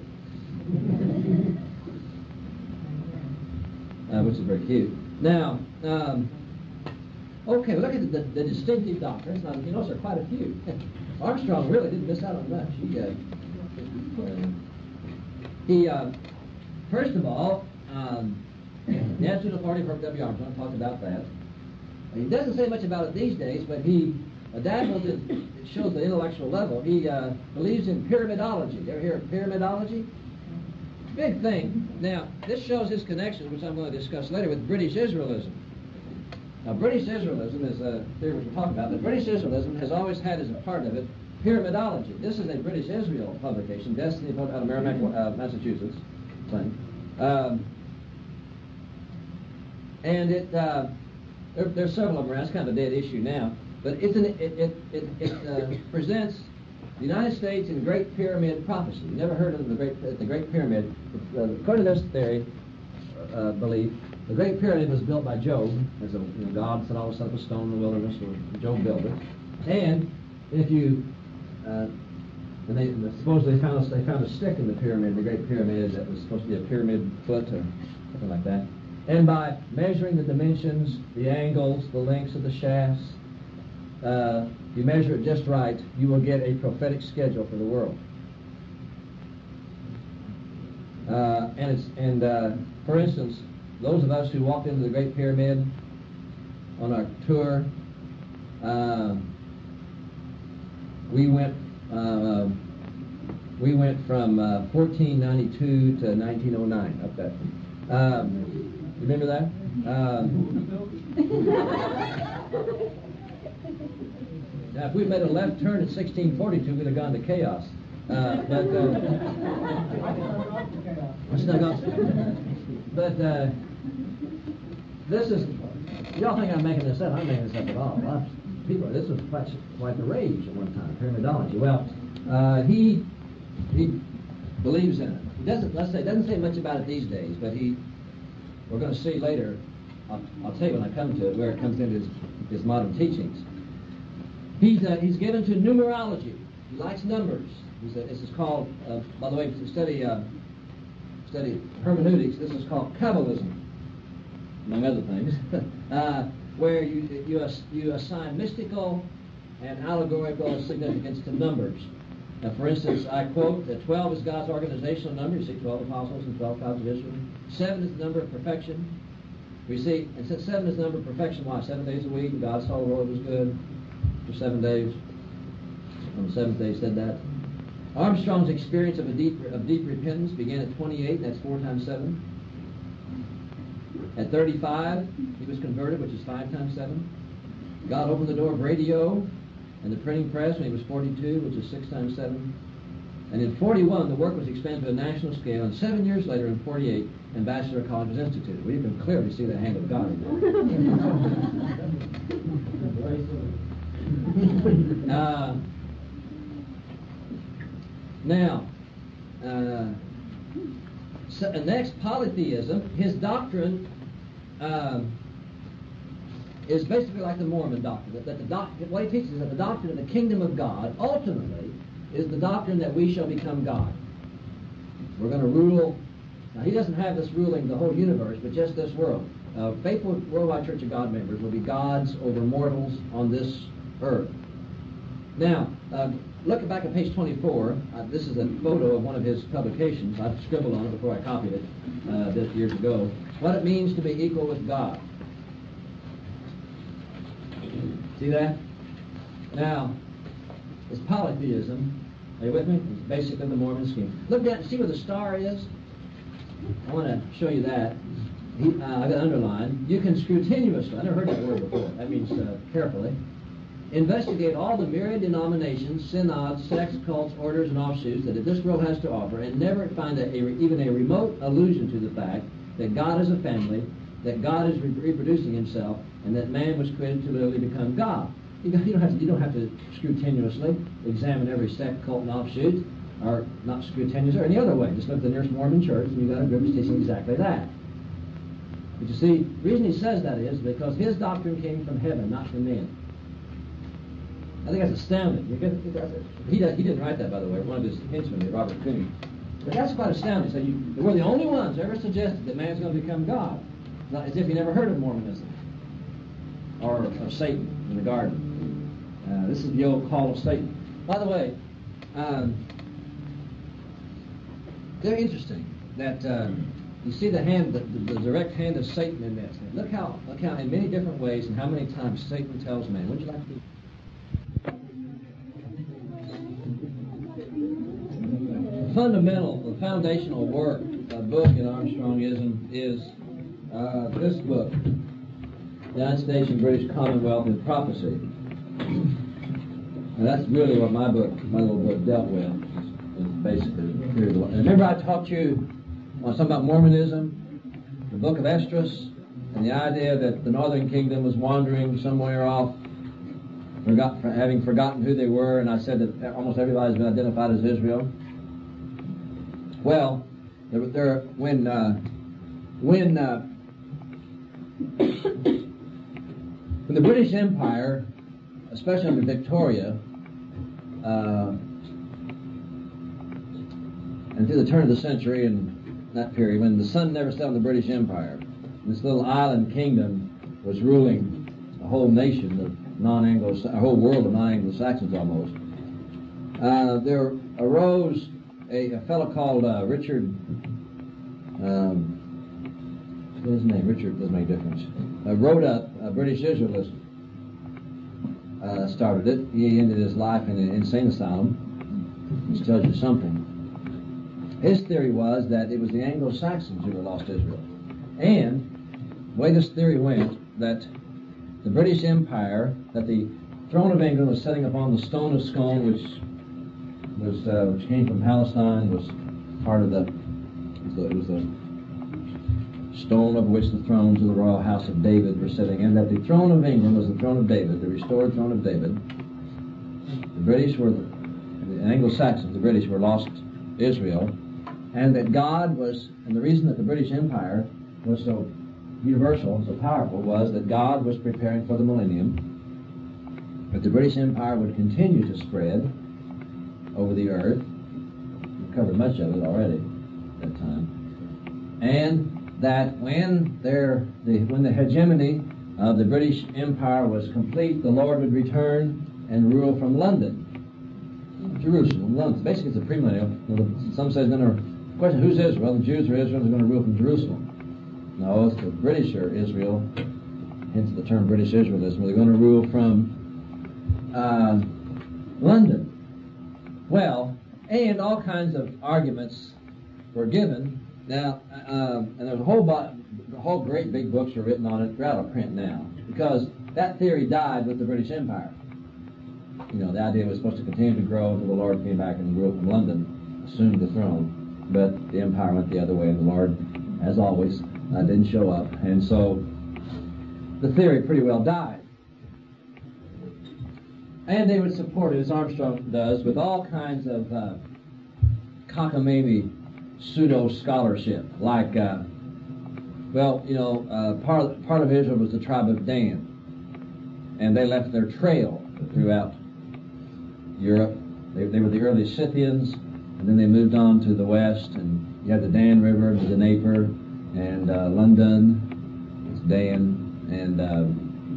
Uh, which is very cute. Now, um, okay, look at the, the, the distinctive doctrines. Now, you notice there are quite a few. Armstrong really didn't miss out on much. He, uh, uh, he uh, first of all, um, the Absolute Authority of Herbert W. Armstrong talked about that. He doesn't say much about it these days, but he uh, dabbles in, it shows the intellectual level. He uh, believes in pyramidology. You ever hear of pyramidology? Big thing. Now, this shows his connection, which I'm going to discuss later, with British Israelism. Now, British Israelism is a theory which we'll talk about, but British Israelism has always had as a part of it pyramidology. This is a British Israel publication, Destiny, out of Merrimack, uh, Massachusetts. Thing. Um, and it, uh, there, there's several of them around. It's kind of a dead issue now, but it's an, it, it, it, it uh, presents the United States in Great Pyramid prophecy. You never heard of the Great, the Great Pyramid. Uh, according to this theory, uh, belief, the Great Pyramid was built by Job, as a you know, God set all set up a stone in the wilderness, or Job built it. And if you, uh, and they supposedly found they found a stick in the pyramid, the Great Pyramid, that was supposed to be a pyramid foot or something like that. And by measuring the dimensions, the angles, the lengths of the shafts, uh, you measure it just right, you will get a prophetic schedule for the world. Uh, and it's and uh, for instance, those of us who walked into the Great Pyramid on our tour, uh, we went uh, we went from uh, fourteen ninety-two to nineteen oh nine up that. Um, you remember that? Um, now, if we'd made a left turn in sixteen forty-two, we'd have gone to chaos. Uh, but uh, but uh, this is, y'all think I'm making this up? I'm making this up at all. Well, people, this was quite, quite the rage at one time, pyramidology. Well, uh, he he believes in it. He doesn't. Let's say doesn't say much about it these days, but he. We're going to see later. I'll, I'll tell you when I come to it where it comes into his, his modern teachings. He's uh, he's given to numerology. He likes numbers. He's a, this is called, uh, by the way, to study uh, study hermeneutics. This is called Kabbalism, among other things, uh, where you you ass, you assign mystical and allegorical significance to numbers. Now, for instance, I quote that twelve is God's organizational number. You see, twelve apostles and twelve tribes of Israel. Seven is the number of perfection. We see, and since seven is the number of perfection, why? Seven days a week, God saw the world was good for seven days. On the seventh day, he said that. Armstrong's experience of a deep of deep repentance began at twenty-eight. That's four times seven. At thirty-five, he was converted, which is five times seven. God opened the door of radio and the printing press when he was forty-two, which is six times seven. And in forty-one, the work was expanded to a national scale, and seven years later, in forty-eight, Ambassador College was instituted. Well, you can clearly see the hand of God in there. uh, now, uh, so, uh, next, polytheism. His doctrine uh, is basically like the Mormon doctrine. That, that the doc, what he teaches is that the doctrine of the kingdom of God ultimately is the doctrine that we shall become God. We're going to rule. Now, he doesn't have this ruling the whole universe, but just this world. Uh, faithful Worldwide Church of God members will be gods over mortals on this earth. Now, uh, look back at page twenty-four. Uh, this is a photo of one of his publications. I scribbled on it before I copied it uh, this years ago. What it means to be equal with God. See that? Now, it's polytheism. Are you with me? It's basically the Mormon scheme. Look down, see where the star is? I want to show you that. He, uh, I got underlined. You can scrutiniously, I never heard that word before. That means uh, carefully. Investigate all the myriad denominations, synods, sects, cults, orders, and offshoots that this world has to offer, and never find a, a, even a remote allusion to the fact that God is a family, that God is re- reproducing himself, and that man was created to literally become God. You don't have to, you don't have to scrutiniously examine every sect, cult, and offshoot, or not scrutiniously, or any other way. Just look at the nearest Mormon church, and you've got a group that's teaching exactly that. But you see, the reason he says that is because his doctrine came from heaven, not from men. I think that's astounding. You get, he, does, he didn't write that, by the way. One of his henchmen, Robert Cooney. But that's quite astounding. So you, we're the only ones who ever suggested that man's going to become God. It's not as if you never heard of Mormonism or of Satan in the garden. Uh, this is the old call of Satan. By the way, um, very interesting that uh, you see the hand, the, the direct hand of Satan in this. Look how, look how, in many different ways, and how many times Satan tells man. Would you like to do? Fundamental, the foundational work, uh, book in Armstrongism is uh, this book, The United States and British Commonwealth in Prophecy. And that's really what my book, my little book, dealt with. Is basically, and remember I taught you uh, something about Mormonism, the book of Esdras, and the idea that the Northern Kingdom was wandering somewhere off, forgot, having forgotten who they were, and I said that almost everybody's been identified as Israel. Well, there, there, when uh, when uh, when the British Empire, especially under Victoria, uh, and through the turn of the century and that period, when the sun never set on the British Empire, this little island kingdom was ruling a whole nation of non-Anglo, a whole world of non-Anglo-Saxons almost. Uh, there arose A, a fellow called uh, Richard, um, what's his name? Richard doesn't make a difference. Uh, wrote up a British Israelist, uh, started it. He ended his life in an insane asylum, which tells you something. His theory was that it was the Anglo-Saxons who had lost Israel. And the way this theory went, that the British Empire, that the throne of England was sitting upon the stone of Scone, which was uh, which came from Palestine, was part of the, it was the stone of which the thrones of the royal house of David were sitting, and that the throne of England was the throne of David, the restored throne of David. The British were, the, the Anglo-Saxons, the British were lost Israel, and that God was, and the reason that the British Empire was so universal and so powerful was that God was preparing for the millennium, that the British Empire would continue to spread over the earth. We've covered much of it already at that time. And that when their the when the hegemony of the British Empire was complete, the Lord would return and rule from London, Jerusalem, London. Basically, it's a premillennial. Some say, no, no. Question: who's Israel? The Jews or Israel are going to rule from Jerusalem. No, it's the British are Israel. Hence the term British Israelism. They're going to rule from uh, London. Well, and all kinds of arguments were given. Now, uh, and there's a whole bo- the whole great big books are written on it. They're out of print now because that theory died with the British Empire. You know, the idea was supposed to continue to grow until the Lord came back and ruled from London, assumed the throne. But the empire went the other way, and the Lord, as always, uh, didn't show up. And so the theory pretty well died. And they would support it, as Armstrong does, with all kinds of uh, cockamamie pseudo-scholarship. Like, uh, well, you know, uh, part, part of Israel was the tribe of Dan. And they left their trail throughout Europe. They, they were the early Scythians, and then they moved on to the west, and you had the Dan River, the Dnieper, and uh, London, it's Dan, and uh,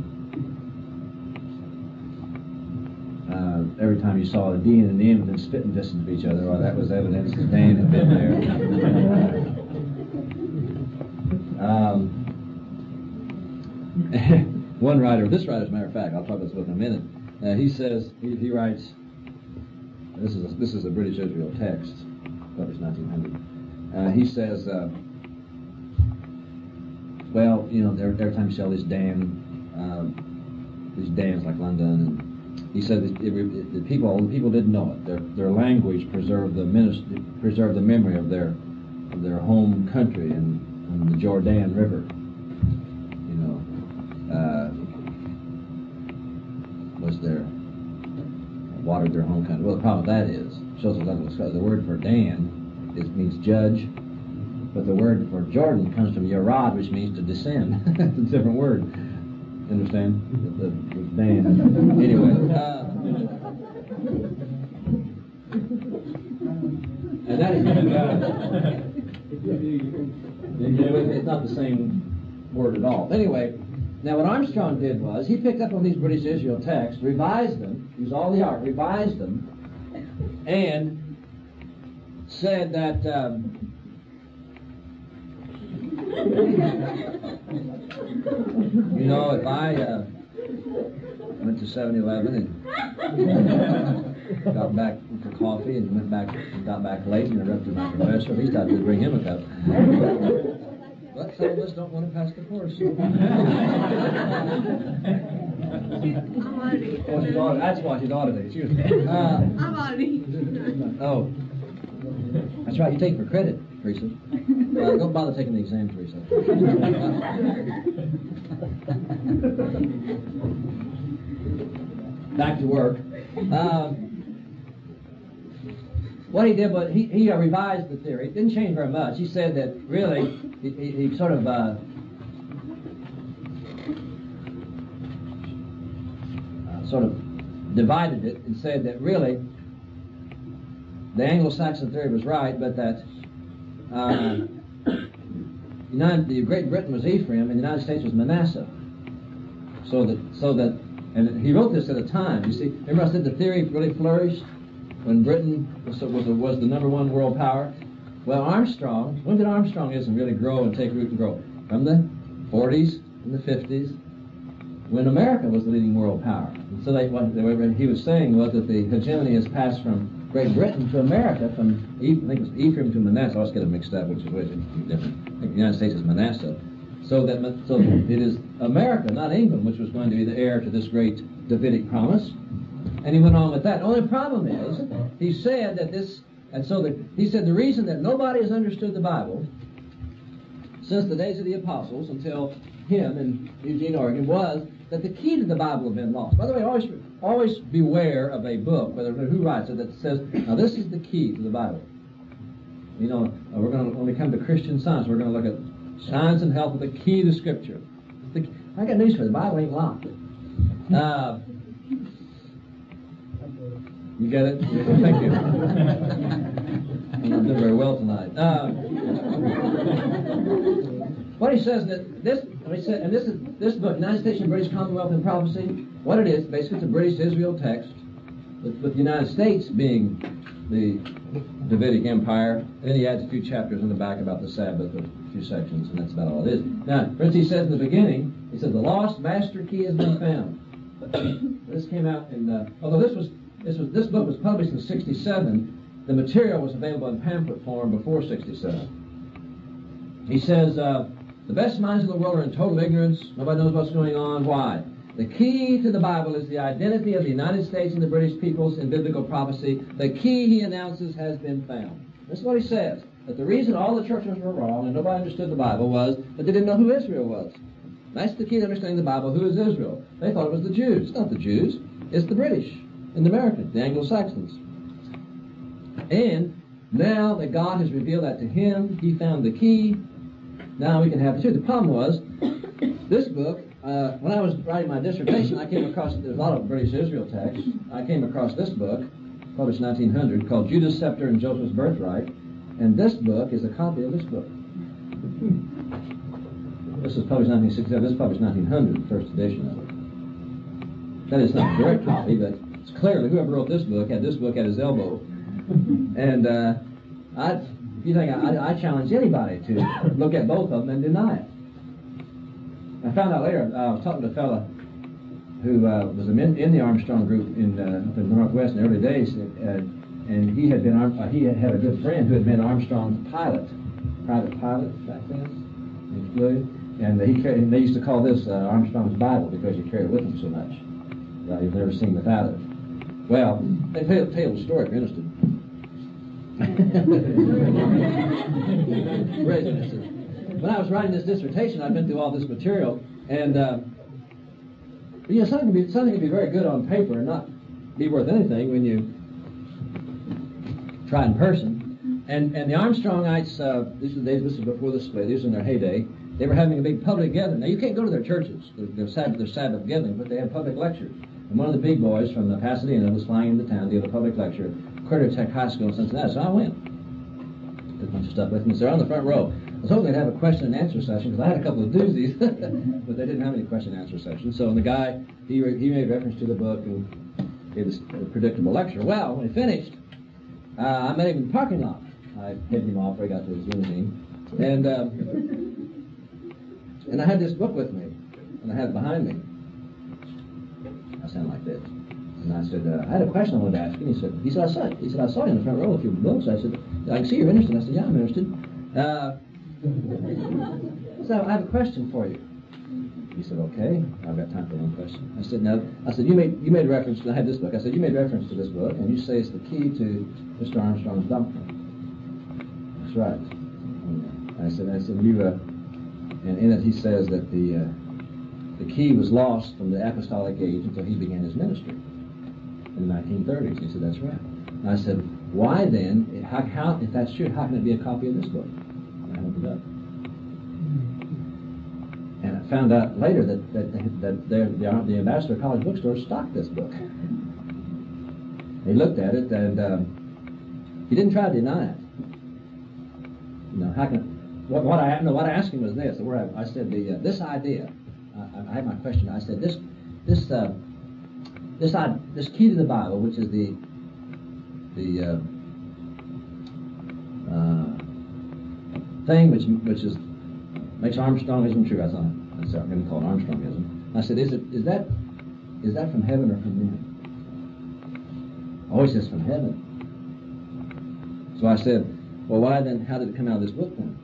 uh, every time you saw a D and an M within spitting distance of each other, well, that was evidence that Dan had been there. um, one writer, this writer, as a matter of fact, I'll talk about this book in a minute, uh, he says, he, he writes, this is a, this is a British Israel text, published nineteen hundred. Uh, he says, uh, well, you know, every, every time you sell these Dan, um, these Dans like London, and he said that it, it, the people, the people didn't know it. Their their language preserved the ministry, preserved the memory of their of their home country and, and the Jordan River. You know, uh, was there. Watered their home country. Well, the problem with that is, shows a level of scholarship. The word for Dan is, means judge, but the word for Jordan comes from Yarad, which means to descend. It's a different word. Understand? The, the, the Dan. Anyway. Uh, and that is, it's not the same word at all. Anyway, now what Armstrong did was, he picked up on these British Israel texts, revised them, used all the art, revised them, and said that um, you know, if I uh, went to seven eleven and got back for coffee and went back and got back late and interrupted my professor, at least I did bring him a cup. But some of us don't want to pass the course. Oh, she's audited. That's why she's audited. She was, uh, I'm auditing. Oh. That's right. You take it for credit, Teresa. Uh, don't bother taking the exam, Teresa. Back to work. Um, what he did was he, he uh, revised the theory. It didn't change very much. He said that really he, he, he sort of uh, uh, sort of divided it and said that really the Anglo-Saxon theory was right, but that uh, United, the Great Britain was Ephraim and the United States was Manasseh. So that so that and he wrote this at a time. You see, remember I said the theory really flourished when Britain was was, was the number one world power. Well, Armstrong, when did Armstrongism really grow and take root and grow? From the forties and the fifties, when America was the leading world power. And so they, what, they, what he was saying was that the hegemony has passed from Great Britain to America, from I think it was Ephraim to Manasseh. I always get them mixed up, which is way different. I think the United States is Manasseh. So that so it is America, not England, which was going to be the heir to this great Davidic promise. And he went on with that. The only problem is, he said that this, and so the, he said the reason that nobody has understood the Bible since the days of the apostles until him in Eugene, Oregon, was that the key to the Bible had been lost. By the way, always always beware of a book, whether who writes it, that says, now this is the key to the Bible. You know, we're going to, when we come to Christian Science, we're going to look at science and health with the key to Scripture. The, I got news for you, the Bible ain't locked. Uh, you get it? Thank you. I'm not doing very well tonight. Uh, what he says that this, he said, and this is this book, United States and British Commonwealth and Prophecy. What it is, basically, it's a British Israel text, with, with the United States being the Davidic Empire, and then he adds a few chapters in the back about the Sabbath, a few sections, and that's about all it is. Now, for instance, he says in the beginning, he says the lost master key has been found. This came out in, uh, although this was this was this book was published in sixty-seven, the material was available in pamphlet form before sixty-seven. He says, uh, the best minds in the world are in total ignorance. Nobody knows what's going on. Why? The key to the Bible is the identity of the United States and the British peoples in biblical prophecy. The key, he announces, has been found. That's what he says. That the reason all the churches were wrong and nobody understood the Bible was that they didn't know who Israel was. That's the key to understanding the Bible. Who is Israel? They thought it was the Jews. It's not the Jews. It's the British and the Americans, the Anglo-Saxons. And now that God has revealed that to him, he found the key. Now we can have the truth. The problem was, this book, uh, when I was writing my dissertation, I came across, there's a lot of British Israel texts. I came across this book, published in nineteen hundred, called Judah's Scepter and Joseph's Birthright. And this book is a copy of this book. This was published in nineteen sixty-seven. This was published in nineteen hundred, the first edition of it. That is not a direct copy, but it's clearly whoever wrote this book had this book at his elbow. And uh, I, if you think I, I challenge anybody to look at both of them and deny it. I found out later. Uh, I was talking to a fellow who uh, was in, in the Armstrong group in uh, up in the Northwest in the early days, uh, and he had been uh, he had had a good friend who had been Armstrong's pilot, private pilot back then. He flew, and he carried, and they used to call this uh, Armstrong's Bible because he carried it with him so much. Uh, you've never seen without it. Well, they tell, tell the story if you're interested. Very interested. When I was writing this dissertation, I've been through all this material, and uh, you know, something can be something can be very good on paper and not be worth anything when you try in person. And and the Armstrongites, uh, these are the days. This is before the split. These are in their heyday. They were having a big public gathering. Now you can't go to their churches. They're, they're Sabbath, they're Sabbath gathering, but they had public lectures. And one of the big boys from the Pasadena was flying into town to give a public lecture at Carter Tech High School in Cincinnati. So I went. Took a bunch of stuff with me. So they're on the front row. I was hoping they'd have a question and answer session because I had a couple of doozies, but they didn't have any question and answer session. So the guy, he re- he made reference to the book and gave this predictable lecture. Well, when he finished, uh, I met him in the parking lot. I headed him off where he got to his limousine. And, um, and I had this book with me, and I had it behind me. I sound like this. And I said, uh, I had a question I wanted to ask you. And he said, he said, I saw it. He said, I saw you in the front row with your books. I said, I can see you're interested. I said, yeah, I'm interested. Uh, so I have a question for you. He said, okay, I've got time for one question. I said, no. I said, you made you made reference to, I had this book. I said, you made reference to this book, and you say it's the key to Mister Armstrong's doctrine. That's right. And I said, I said, you, uh, and in it he says that the uh, the key was lost from the apostolic age until he began his ministry in the nineteen thirties. He said, that's right. And I said, why then, how, how, if that's true, how can it be a copy of this book? And I looked it up. And I found out later that that, that the, the Ambassador College Bookstore stocked this book. He looked at it, and um, he didn't try to deny it. You know, how can, what, what I no, what I asked him was this. Where I, I said, the uh, this idea, I, I had my question. I said, this this uh, this uh, this key to the Bible, which is the the uh, uh, thing which which is makes Armstrongism true. I thought that's what I'm going to call it, Armstrongism. I said, is it is that is that from heaven or from men? Oh, he says from heaven. So I said, well, why then? How did it come out of this book then?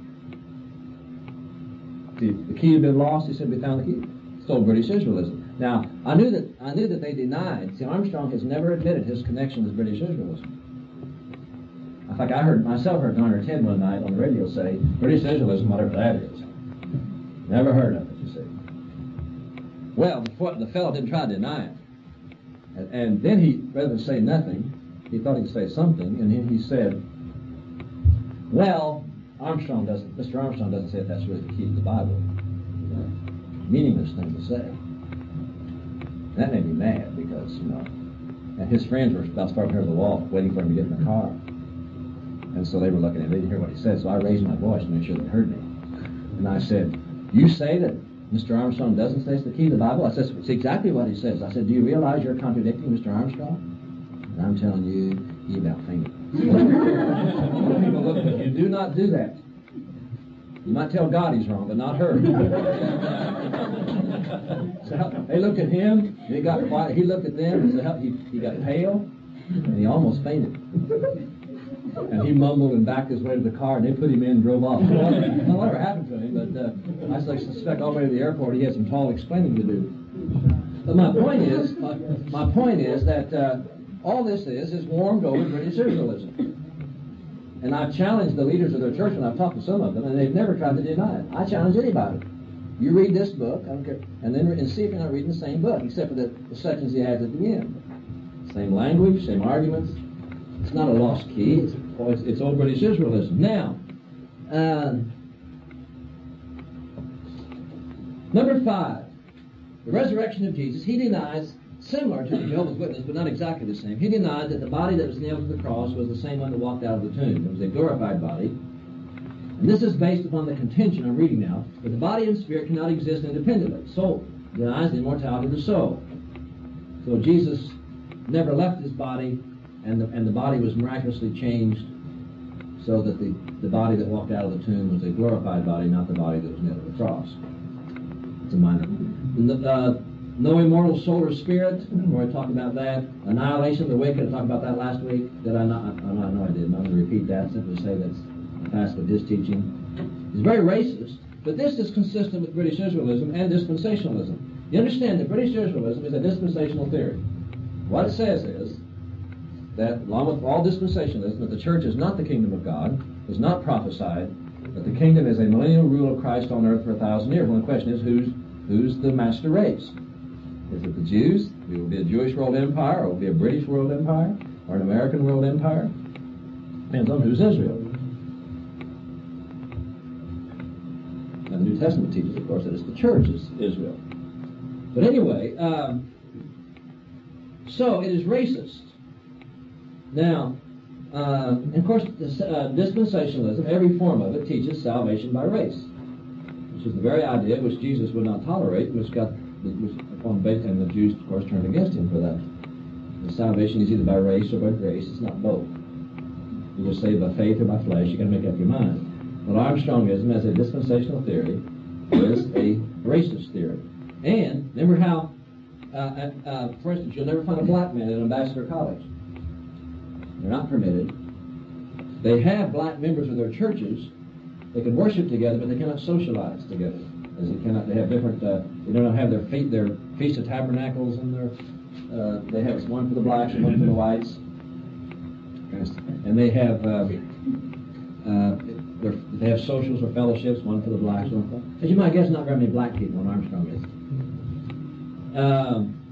The, the key had been lost. He said, we found the key. It's called British Israelism. Now, I knew that I knew that they denied. See, Armstrong has never admitted his connection with British Israelism. In fact, I heard myself heard Garner Ted one night on the radio say, British Israelism, whatever that is. Never heard of it, you see. Well, the, the fellow didn't try to deny it. And, and then he, rather than say nothing, he thought he'd say something, and then he said, well, Armstrong doesn't, Mister Armstrong doesn't say that that's really the key to the Bible. It's a meaningless thing to say. That made me mad because, you know, and his friends were about as far up here to the wall waiting for him to get in the car. And so they were looking at me, they didn't hear what he said, so I raised my voice to make sure they heard me. And I said, you say that Mister Armstrong doesn't say it's the key to the Bible? I said, it's exactly what he says. I said, do you realize you're contradicting Mister Armstrong? And I'm telling you, he about fainted. People look at you. Do not do that. You might tell God he's wrong, but not her. So they looked at him, and he got quiet. He looked at them, and so he, he got pale, and he almost fainted. And he mumbled and backed his way to the car, and they put him in and drove off. I don't know whatever happened to him, but uh, I suspect all the way to the airport he had some tall explaining to do. But my point is, my, my point is that uh, all this is is warmed over British Israelism. And I've challenged the leaders of their church, and I've talked to some of them, and they've never tried to deny it. I challenge anybody. You read this book, I don't care, and then and see if you're not reading the same book, except for the, the sections he adds at the end. Same language, same arguments. It's not a lost key. It's, it's, it's old British Israelism. Now, uh, number five, the resurrection of Jesus. He denies, similar to the Jehovah's Witness, but not exactly the same. He denied that the body that was nailed to the cross was the same one that walked out of the tomb. It was a glorified body. And this is based upon the contention I'm reading now, that the body and spirit cannot exist independently. Soul denies the immortality of the soul. So Jesus never left his body, and the, and the body was miraculously changed so that the, the body that walked out of the tomb was a glorified body, not the body that was nailed to the cross. It's a minor. The, uh, no immortal soul or spirit, where I talked about that. Annihilation of the wicked, I talked about that last week. Did I not? I, I know I did. I'm going to repeat that, simply say that's a task of his teaching. He's very racist, but this is consistent with British Israelism and dispensationalism. You understand that British Israelism is a dispensational theory. What it says is that, along with all dispensationalism, that the church is not the kingdom of God, is not prophesied, that the kingdom is a millennial rule of Christ on earth for a thousand years. Well, the question is, who's who's the master race? Is it the Jews? It will be a Jewish world empire, or it will be a British world empire, or an American world empire? Depends on who's Israel. And the New Testament teaches, of course, that it's the church is Israel. But anyway, um, so it is racist. Now, uh, and of course, this, uh, dispensationalism, every form of it, teaches salvation by race, which is the very idea which Jesus would not tolerate, which got which upon base, and the Jews, of course, turned against him for that. The salvation is either by race or by grace. It's not both. You just say by faith or by flesh. You got to make up your mind. But Armstrongism, as a dispensational theory, is a racist theory. And remember how, uh, uh, for instance, you'll never find a black man at Ambassador College. They're not permitted. They have black members of their churches. They can worship together, but they cannot socialize together. As they cannot, they have different. Uh, they don't have their feet, their Feast of Tabernacles, and their. Uh, they have one for the blacks and one for the whites. And they have. Uh, uh, they have socials or fellowships, one for the blacks, one for. As you might guess, not very many black people in Armstrong is. Um,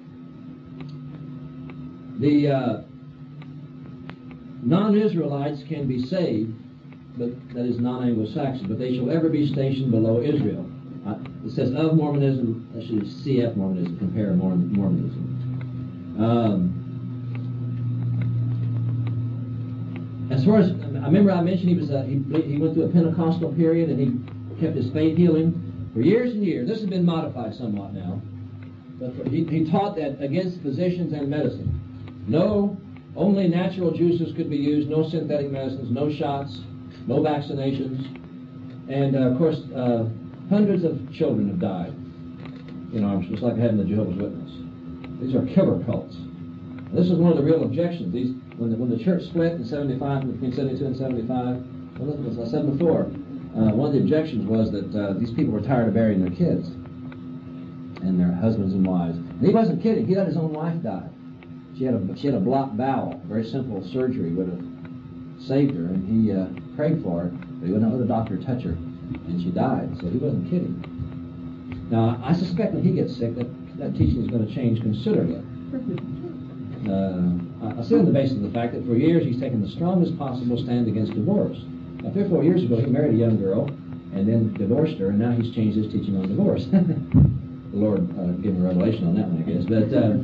the uh, non-Israelites can be saved, but that is non-Anglo-Saxon, but they shall ever be stationed below Israel. Uh, it says of Mormonism, I should C F Mormonism, compare Mormon, Mormonism. Um, as far as, I remember I mentioned he was a, he, he went through a Pentecostal period and he kept his faith healing for years and years. This has been modified somewhat now. But for, he, he taught that against physicians and medicine. No, only natural juices could be used, no synthetic medicines, no shots, no vaccinations. And uh, of course, uh, hundreds of children have died in Armstrong, just like I had in the Jehovah's Witness. These are killer cults. And this is one of the real objections. These, when the, when the church split in seventy-five, between seventy-two and seventy-five, well, as I said before, uh, one of the objections was that uh, these people were tired of burying their kids and their husbands and wives. And he wasn't kidding. He let his own wife die. She had a she had a blocked bowel. A very simple surgery would have saved her, and he uh, prayed for her, but he wouldn't let the doctor touch her, and she died. So he wasn't kidding. Now, I suspect when he gets sick, that, that teaching is going to change considerably. Uh, I see on the basis of the fact that for years he's taken the strongest possible stand against divorce. Now, three or four years ago, he married a young girl and then divorced her, and now he's changed his teaching on divorce. The Lord uh, gave him a revelation on that one, I guess. But uh,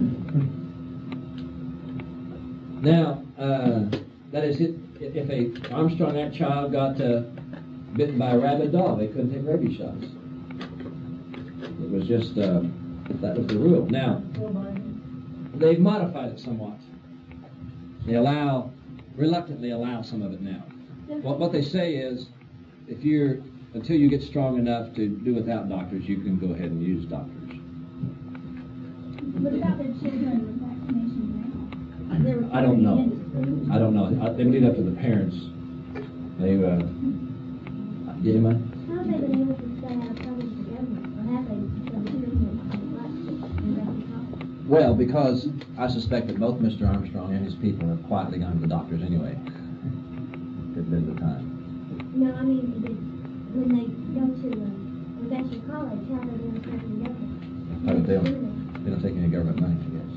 now, uh, that is, it, if a Armstrong Act child got uh, bitten by a rabid dog, they couldn't take rabies shots. It was just, uh, that was the rule. Now, they've modified it somewhat. They allow, reluctantly allow some of it now. What, what they say is, if you're, until you get strong enough to do without doctors, you can go ahead and use doctors. What about the children with vaccination I don't know. I don't know. I, they leave it up to the parents. They, uh, did you mind? How have they been able to stay out of trouble with the government? Or have they become too Well, because I suspect that both Mister Armstrong and his people have quietly gone to the doctors anyway. Could been the time. No, I mean, they, when they go to uh, Western College, how are they going to serve the government? Oh, they don't, they don't take any government money, I guess.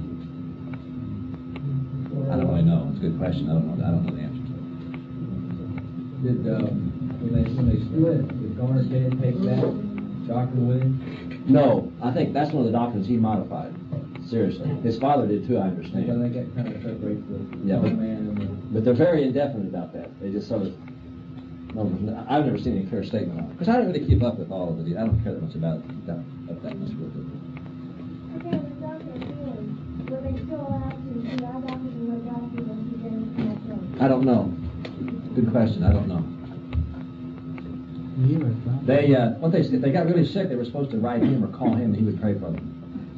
I don't really know. It's a good question. I don't know. I don't know the answer to it. Did, um, when they, when they split, did Garner Ted take that doctrine with him? No, I think that's one of the doctrines he modified. Seriously. His father did too, I Because understand. I think that kind of separates the Yeah, but- man and the... But they're very indefinite about that. They just sort of... No, I've never seen any clear statement on it. Because I don't really keep up with all of it. I don't care that much about it. That, that, that much with it. Okay, the doctor feelings, were they still allowed to do eye doctors and what doctors and do them in that place? I don't know. Good question. I don't know. They, uh, what they, if they got really sick, they were supposed to write him or call him, and he would pray for them.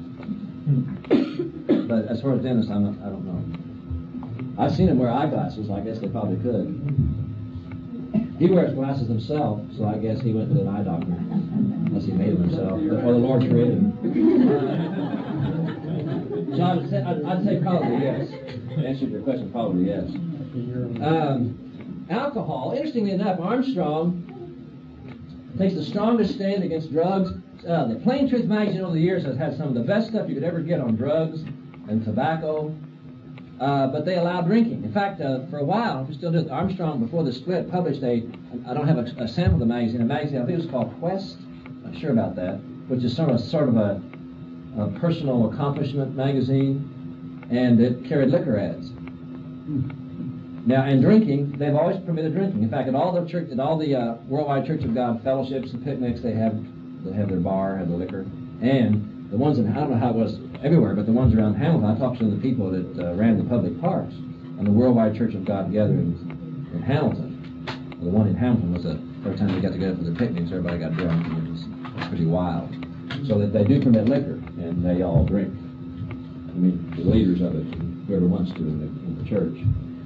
But as far as dentists, I'm not, I don't know. I've seen him wear eyeglasses. I guess they probably could. He wears glasses himself, so I guess he went to an eye doctor, unless he made them himself, or the Lord created him. So I would say, I'd, I'd say probably yes. To answer your question, probably yes. Um, alcohol. Interestingly enough, Armstrong takes the strongest stand against drugs. Uh, the Plain Truth magazine over the years has had some of the best stuff you could ever get on drugs and tobacco, uh, but they allow drinking. In fact, uh, for a while, we still do. Armstrong, before the split, published a, I don't have a, a sample of the magazine, a magazine I think it was called Quest, I'm not sure about that, which is sort of, sort of a, a personal accomplishment magazine, and it carried liquor ads. Now, in drinking, they've always permitted drinking. In fact, at all the church, at all the uh, Worldwide Church of God fellowships and picnics, they have they have their bar, have the liquor, and the ones in, I don't know how it was everywhere, but the ones around Hamilton, I talked to the people that uh, ran the public parks on the Worldwide Church of God gatherings in Hamilton. The one in Hamilton was the first time they got together for the picnics. Everybody got drunk, and it was, it was pretty wild. So that they do permit liquor, and they all drink. I mean, the leaders of it, and whoever wants to in the, in the church.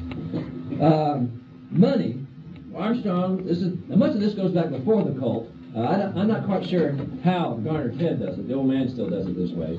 Um, money. Armstrong, this is, and much of this goes back before the cult. Uh, I don't, I'm not quite sure how Garner Ted does it. The old man still does it this way.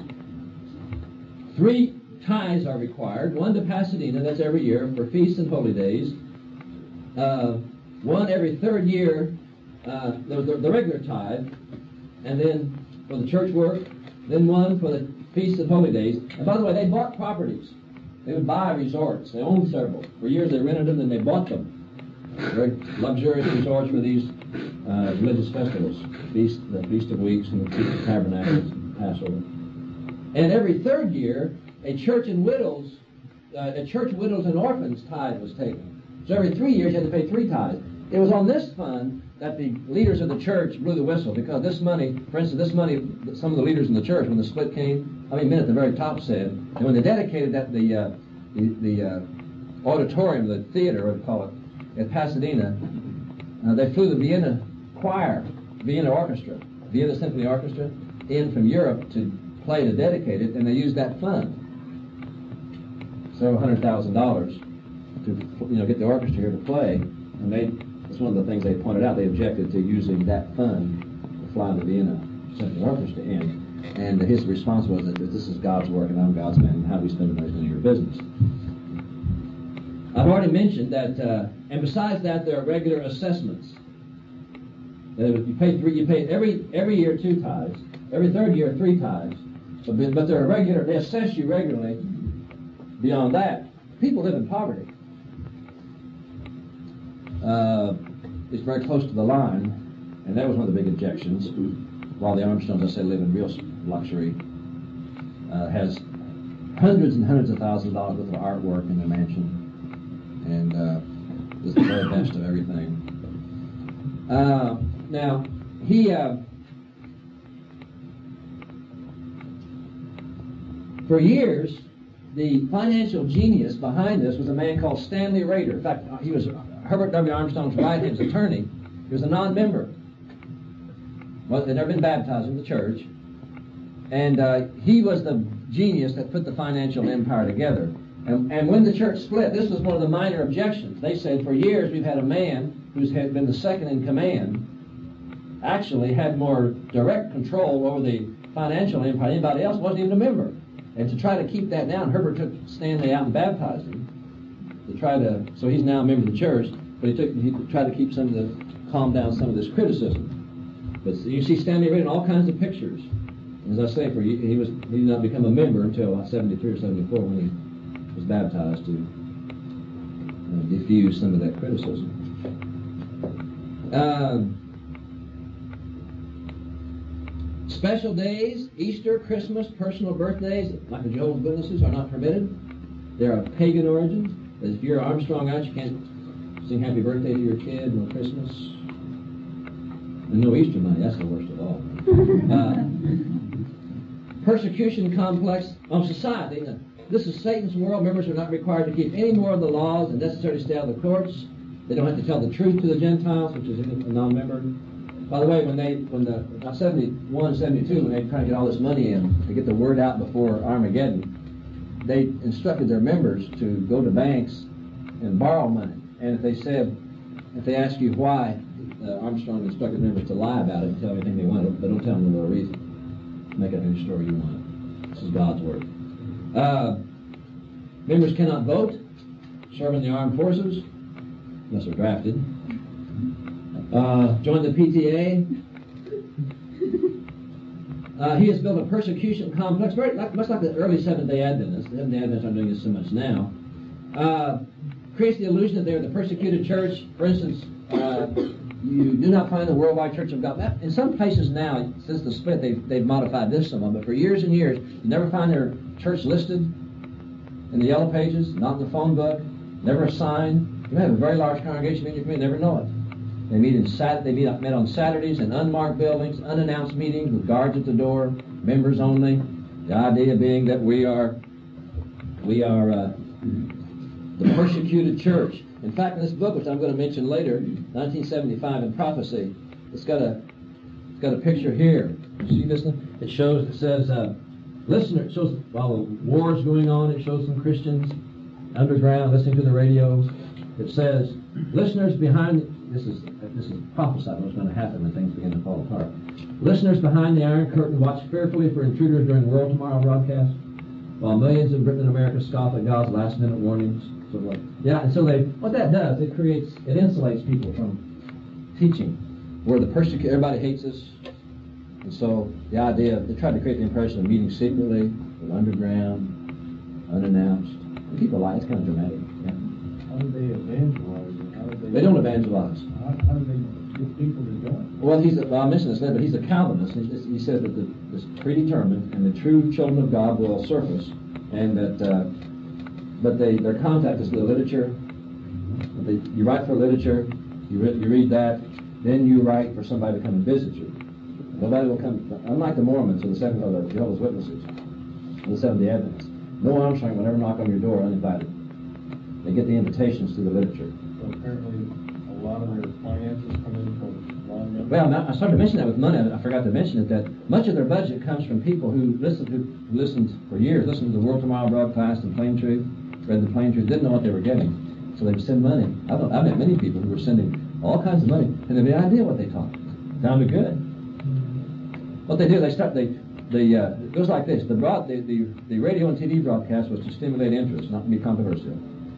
Three tithes are required. One to Pasadena, that's every year, for feasts and holy days. Uh, one every third year, uh, the, the, the regular tithe, and then for the church work, then one for the feasts and holy days. And by the way, they bought properties. They would buy resorts. They owned several. For years they rented them, then they bought them. Very luxurious resorts for these uh, religious festivals, feast, the Feast of Weeks and the Feast of Tabernacles and Passover. And every third year, a church and widows, uh, a church widows and orphans tithe was taken. So every three years you had to pay three tithes. It was on this fund that the leaders of the church blew the whistle, because this money, for instance, this money, some of the leaders in the church, when the split came, I mean, men at the very top said, and when they dedicated that the uh, the, the uh, auditorium, the theater, what we call it, at Pasadena, uh, they flew the Vienna choir, Vienna Orchestra, Vienna Symphony Orchestra, in from Europe to play to dedicate it, and they used that fund, several hundred thousand dollars, to you know get the orchestra here to play, and they. That's one of the things they pointed out. They objected to using that fund to fly the Vienna Symphony Orchestra in. And his response was that this is God's work and I'm God's man, and how we spend the money is none of your business. I've already mentioned that, uh, and besides that, there are regular assessments. Uh, you pay three. You pay every every year two tithes. Every third year three tithes. But, but there are regular. They assess you regularly. Beyond that, people live in poverty. Uh, it's very close to the line, and that was one of the big objections. While the Armstrongs, I say, live in real luxury, uh, has hundreds and hundreds of thousands of dollars worth of artwork in their mansion, and uh, is the very best of everything. Uh, now, he uh, for years, the financial genius behind this was a man called Stanley Rader. In fact, he was Herbert W. Armstrong's right-hand attorney. He was a non-member. Well, they'd never been baptized in the church. And uh, he was the genius that put the financial empire together. And, and when the church split, this was one of the minor objections. They said, for years we've had a man who's had been the second in command, actually had more direct control over the financial empire than anybody else, wasn't even a member. And to try to keep that down, Herbert took Stanley out and baptized him to try to, so he's now a member of the church, but he took, he tried to keep some of the, calm down some of this criticism. But you see Stanley written all kinds of pictures. As I say, for he, he was he did not become a member until like seventy-three or seventy-four when he was baptized to uh, diffuse some of that criticism. Uh, special days, Easter, Christmas, personal birthdays, like the Jehovah's Witnesses, are not permitted. They are of pagan origins. If you're Armstrongites, you can't sing happy birthday to your kid, no Christmas, and no Easter money. That's the worst of all. Uh, persecution complex on society. This is Satan's world. Members are not required to keep any more of the laws and necessarily stay out of the courts. They don't have to tell the truth to the Gentiles, which is a non-member. By the way, when they, when the, about seventy-one, seventy-two, when they tried to get all this money in to get the word out before Armageddon, they instructed their members to go to banks and borrow money. And if they said, if they ask you why, uh, Armstrong instructed members to lie about it and tell everything they wanted, but don't tell them the real reason. Make up any story you want. This is God's word. Uh, members cannot vote, serve in the armed forces, unless they're drafted. Uh, join the P T A. Uh, he has built a persecution complex, very like, much like the early Seventh-day Adventists. The Seventh-day Adventists aren't doing this so much now. Uh, creates the illusion that they're the persecuted church. For instance, uh, you do not find the worldwide Church of God. In some places now, since the split, they've, they've modified this somewhat, but for years and years, you never find their church listed in the yellow pages, not in the phone book, never a sign. You may have a very large congregation in your community, never know it. They meet in Sat. They meet met on Saturdays in unmarked buildings, unannounced meetings with guards at the door, members only. The idea being that we are, we are uh, the persecuted church. In fact, in this book, which I'm going to mention later, nineteen seventy-five in Prophecy, it's got a, it's got a picture here. You see this one? It shows. It says, uh, "Listener." It shows while the war's going on. It shows some Christians underground listening to the radios. It says, "Listeners behind." This is this is prophesied what's going to happen when things begin to fall apart. Listeners behind the Iron Curtain watch fearfully for intruders during World Tomorrow broadcast, while millions in Britain and America scoff at God's last-minute warnings. So like, yeah, and so they what that does, it creates, it insulates people from teaching, where the persecuted, everybody hates us, and so the idea, they tried to create the impression of meeting secretly, with underground, unannounced. And people lie. It's kind of dramatic. Yeah. How do they evangelize? How do they, they don't evangelize. How, how do they get people to join? Well, he's a, well, I mentioned this later, but he's a Calvinist. He, he says that the, it's predetermined, and the true children of God will surface, and that, uh, but they their contact is the literature. They, you write for literature, you read, you read that, then you write for somebody to come and visit you. Nobody will come. Unlike the Mormons or the Seventh or the Jehovah's Witnesses, or the Seventh-day Adventists, no Armstrong will ever knock on your door uninvited. They get the invitations through the literature. So apparently, a lot of their finances come in from non-members. Well, now, I started to mention that with money. I forgot to mention it, that much of their budget comes from people who listened, who listened for years, listened to the World Tomorrow broadcast and Plain Truth, read the Plain Truth, didn't know what they were getting. So they would send money. I've, I've met many people who were sending all kinds of money, and they had no idea what they taught. Sounded good. What they do, they start, they, they uh, it goes like this. The, broad, the, the, the radio and T V broadcast was to stimulate interest, not to be controversial.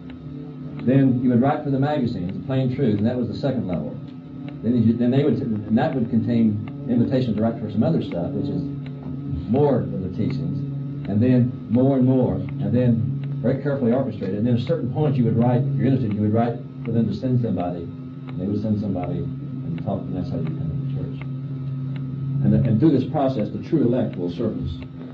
Then you would write for the magazines, Plain Truth, and that was the second level. Then, you, then they would, and that would contain invitations to write for some other stuff, which is more of the teachings, and then more and more, and then very carefully orchestrated. And then at a certain point, you would write, if you're interested, you would write for them to send somebody. And they would send somebody and talk, and that's how you come to the church. And, the, and through this process, the true elect will surface.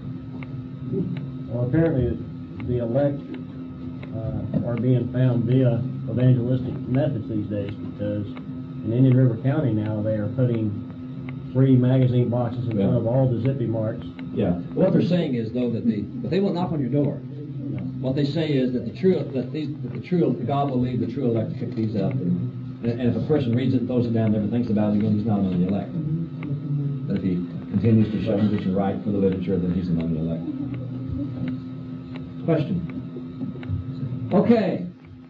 Well, apparently, the elect uh, are being found via evangelistic methods these days, because in Indian River County now they are putting free magazine boxes in front of all the Zippy marts. Yeah. What they're saying is, though, that the but they won't knock on your door. What they say is that the true that these that the true God will leave the true elect to pick these up, and, and if a person reads it and throws it down, never thinks about it again, he's not among the elect. But if he continues to show him to write for the literature, then he's among the elect. Question. Okay.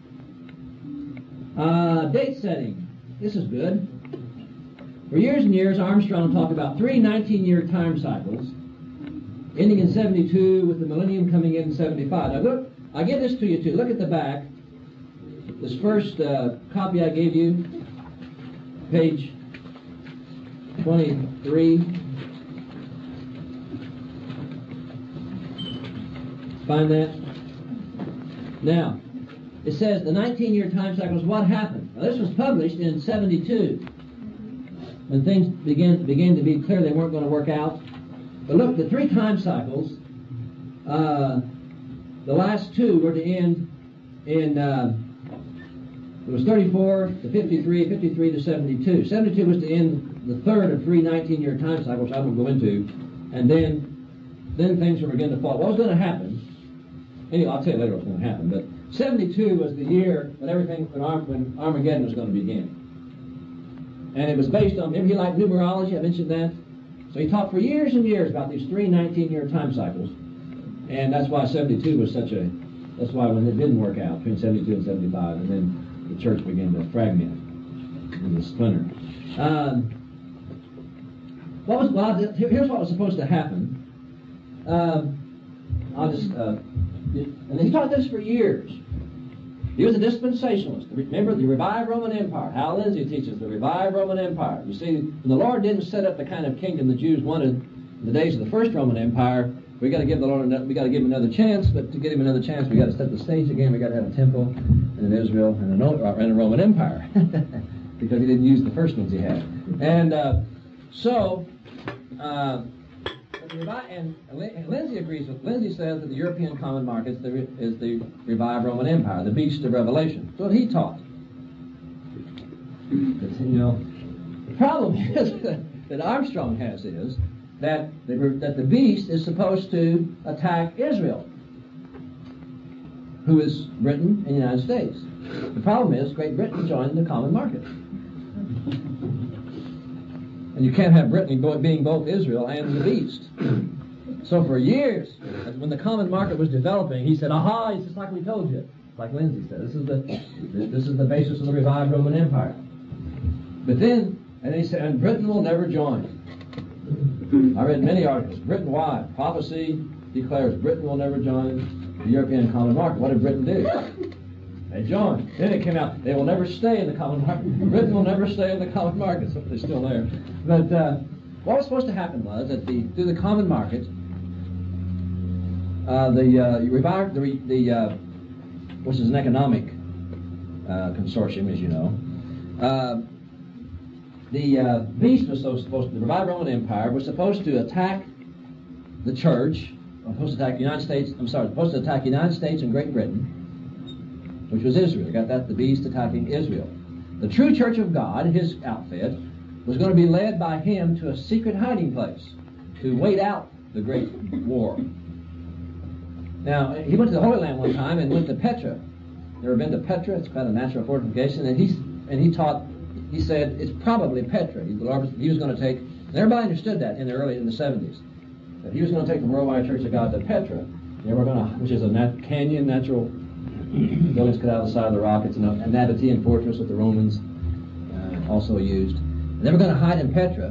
Uh, date setting. This is good. For years and years, Armstrong talked about three nineteen-year time cycles, ending in seventy-two with the millennium coming in seventy-five. Now look, I give this to you too. Look at the back. This first uh, copy I gave you, page twenty-three. Find that? Now, it says the nineteen-year time cycle is what happened. Now, this was published in seventy-two, when things began, began to be clear they weren't going to work out. But look, the three time cycles, uh, the last two were to end in, uh, it was thirty-four to fifty-three, fifty-three to seventy-two. seventy-two was to end the third of three nineteen-year time cycles, which I won't go into. And then, then things were beginning to fall. What was going to happen? Anyway, I'll tell you later what's going to happen. But seventy-two was the year when everything, when, Arm, when Armageddon was going to begin. And it was based on, remember he liked numerology, I mentioned that? So he talked for years and years about these three nineteen-year time cycles. And that's why seventy-two was such a, that's why when it didn't work out, between seventy-two and seventy-five, and then the church began to fragment and to splinter. Um, what was, well, here's what was supposed to happen. Um, I'll just, uh, and he taught this for years. He was a dispensationalist. Remember the revived Roman Empire. Hal Lindsey teaches the revived Roman Empire. You see, when the Lord didn't set up the kind of kingdom the Jews wanted in the days of the first Roman Empire, we got to give the Lord, we got to give him another chance. But to give him another chance, we got to set the stage again. We got to have a temple and an Israel and a, and a Roman Empire because he didn't use the first ones he had. And uh, so. Uh, And Lindsay agrees with, Lindsay says that the European common market is the, is the revived Roman Empire, the beast of Revelation. That's what he taught. But, you know, the problem is that Armstrong has is that the, that the beast is supposed to attack Israel, who is Britain and the United States. The problem is Great Britain joined the common market. And you can't have Britain being both Israel and the beast. So for years, when the common market was developing, he said, aha, it's just like we told you. Like Lindsay said, this is the this is the basis of the revived Roman Empire. But then, and he said, and Britain will never join. I read many articles. Britain, why? Prophecy declares Britain will never join the European common market. What did Britain do? They joined. Then it came out, they will never stay in the common market. Britain will never stay in the common market, so they're still there. But uh, what was supposed to happen was that the, through the common market, uh, the uh, revived, the, the uh, which is an economic uh, consortium, as you know, uh, the uh, beast was so supposed to, the revived Roman Empire was supposed to attack the church, supposed to attack the United States, I'm sorry, supposed to attack the United States and Great Britain, which was Israel. You got that? The beast attacking Israel. The true church of God, his outfit, was going to be led by him to a secret hiding place to wait out the great war. Now, he went to the Holy Land one time and went to Petra. You ever been to Petra? It's kind of a natural fortification. And he, and he taught, he said, it's probably Petra. He, he was going to take, and everybody understood that in the early, in the seventies, that he was going to take the Worldwide Church of God to Petra. They were going to, which is a nat, canyon, natural buildings cut out of the side of the rock. It's an, a Nabatean fortress that the Romans uh, also used. And they were going to hide in Petra.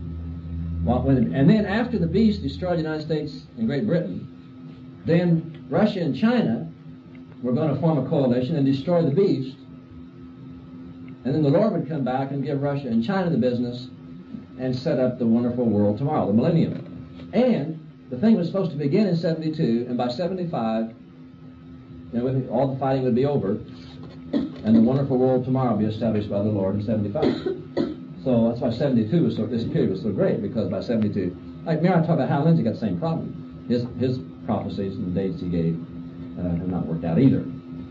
And then after the beast destroyed the United States and Great Britain, then Russia and China were going to form a coalition and destroy the beast. And then the Lord would come back and give Russia and China the business and set up the wonderful world tomorrow, the millennium. And the thing was supposed to begin in seventy-two, and by seventy-five, you know, all the fighting would be over, and the wonderful world tomorrow would be established by the Lord in seventy-five. So that's why seventy-two was so, this period was so great, because by seventy-two, like Mary talked about how Lindsay got the same problem. His his prophecies and the dates he gave uh, have not worked out either.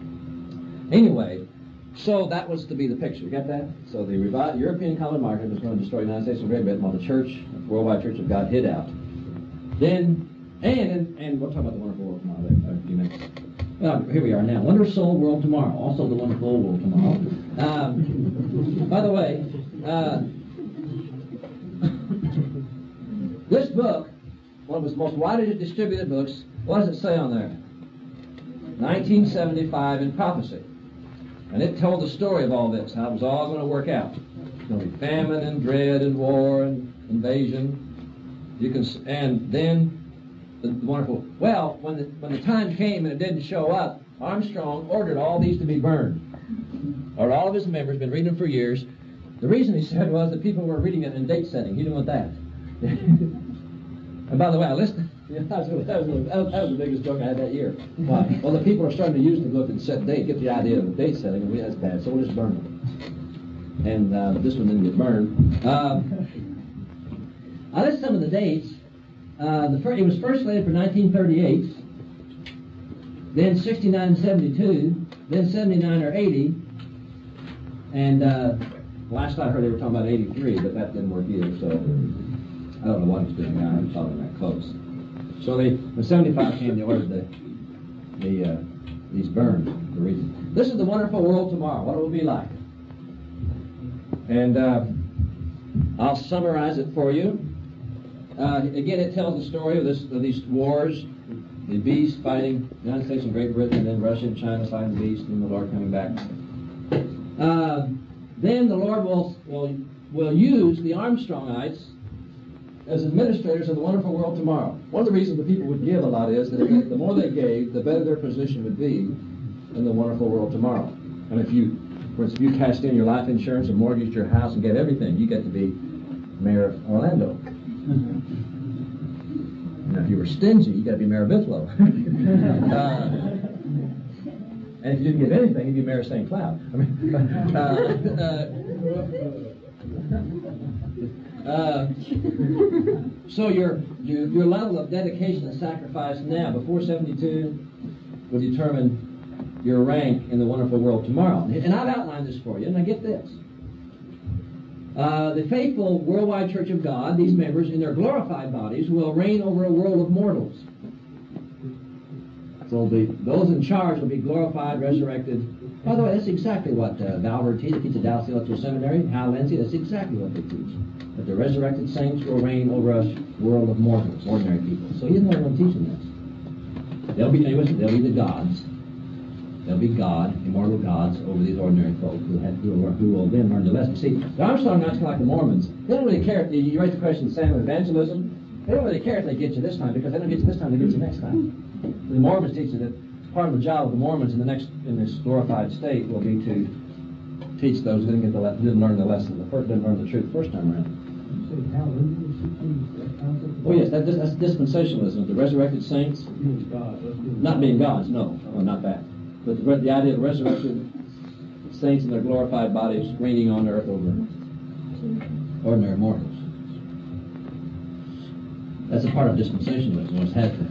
Anyway, so that was to be the picture. You got that? So the revived European common market was going to destroy the United States and Great Britain while the church, the Worldwide Church of God, hid out. Then, and, and, and we'll talk about the wonderful world tomorrow in a few minutes. Well, here we are now. Wonderful Soul World tomorrow. Also the wonderful old world tomorrow. Um, by the way, uh, this book, one of his most widely distributed books, what does it say on there? nineteen seventy-five in prophecy. And it told the story of all this, how it was all going to work out. There's going to be famine and dread and war and invasion. You can, and then the, the wonderful, well, when the, when the time came and it didn't show up, Armstrong ordered all these to be burned. Or all of his members, been reading them for years. The reason he said was that people were reading it in date setting. He didn't want that. And by the way, I listened. Yeah, that, was, that, was, that was the biggest joke I had that year. Why? Well, the people are starting to use the book and set date, get the idea of the date setting, and we, that's bad, so we'll just burn them. And uh, this one didn't get burned. Uh, I list some of the dates. Uh, the first, it was first slated for nineteen thirty-eight, then sixty-nine, seventy-two, then seventy-nine or eighty, and uh, last I heard they were talking about eighty-three, but that didn't work either, so I don't know what he's doing now. I'm following that close. So they, when seventy-five came, they ordered the, the uh, these burned for the reason. This is the wonderful world tomorrow, what it will be like. And uh, I'll summarize it for you. Uh, again, it tells the story of, this, of these wars, the beast fighting the United States and Great Britain, and then Russia and China fighting the beast, and the Lord coming back. Uh, then the Lord will, will, will use the Armstrongites as administrators of the wonderful world tomorrow. One of the reasons the people would give a lot is that if, the more they gave, the better their position would be in the wonderful world tomorrow. And if you, for instance, if you cashed in your life insurance and mortgaged your house and get everything, you get to be mayor of Orlando. Now, if you were stingy, you got to be mayor of Buffalo. uh, and if you didn't give anything, you'd be mayor of Saint Cloud. I mean, uh, uh, uh, so your, your your level of dedication and sacrifice now, before seventy-two, will determine your rank in the wonderful world tomorrow. And I've outlined this for you, and I get this. Uh, the faithful worldwide Church of God, these members in their glorified bodies, will reign over a world of mortals. So the, those in charge will be glorified, resurrected. By the way, that's exactly what uh, Valverde teaches. They teach at Dallas Theological Seminary. Hal Lindsey, that's exactly what they teach. That the resurrected saints will reign over a world of mortals, ordinary people. So he's not going to teach them this. They'll be, listen, they'll be the gods. They'll be God, immortal gods, over these ordinary folk who, have, who, will, who will then learn the lesson. See, the Armstrong Knights are like the Mormons. They don't really care if you, you raise the question, Sam, of evangelism. They don't really care if they get you this time, because they don't get you this time, they get you next time. The Mormons teach that part of the job of the Mormons in the next in this glorified state will be to teach those who didn't get the le- didn't learn the lesson the first didn't learn the truth the first time around. Oh yes, that, that's dispensationalism. The resurrected saints, not being gods, no, no, not that. But the, the idea of resurrected saints in their glorified bodies reigning on earth over ordinary mortals. That's a part of dispensationalism. What's happening?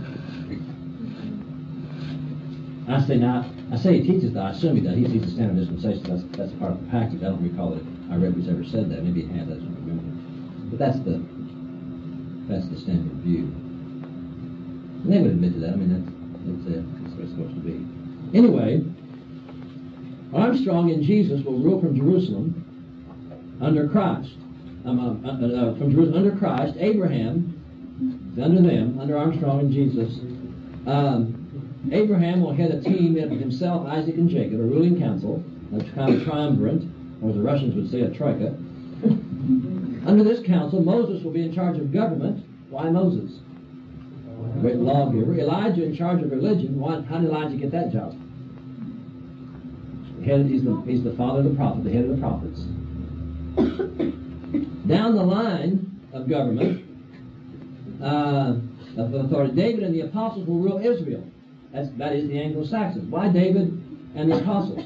I say now, I say he teaches that. I assume he does. He teaches standard dispensation. That's that's part of the package. I don't recall that I read he's ever said that. Maybe he had. I don't remember. But that's the that's the standard view. And they would admit to that. I mean, that's that's it. That's what it's supposed to be. Anyway, Armstrong and Jesus will rule from Jerusalem under Christ. Um, uh, uh, uh, from Jerusalem under Christ. Abraham is under them, under Armstrong and Jesus. Um, Abraham will head a team of himself, Isaac, and Jacob, a ruling council, a kind of triumvirate, or as the Russians would say, a troika. Under this council, Moses will be in charge of government. Why Moses? Great lawgiver. Elijah in charge of religion. Why, how did Elijah get that job? Head, he's, the, he's the father of the prophet, the head of the prophets. Down the line of government, uh, of authority, David and the apostles will rule Israel. That's, that is the Anglo-Saxons. Why David and the apostles?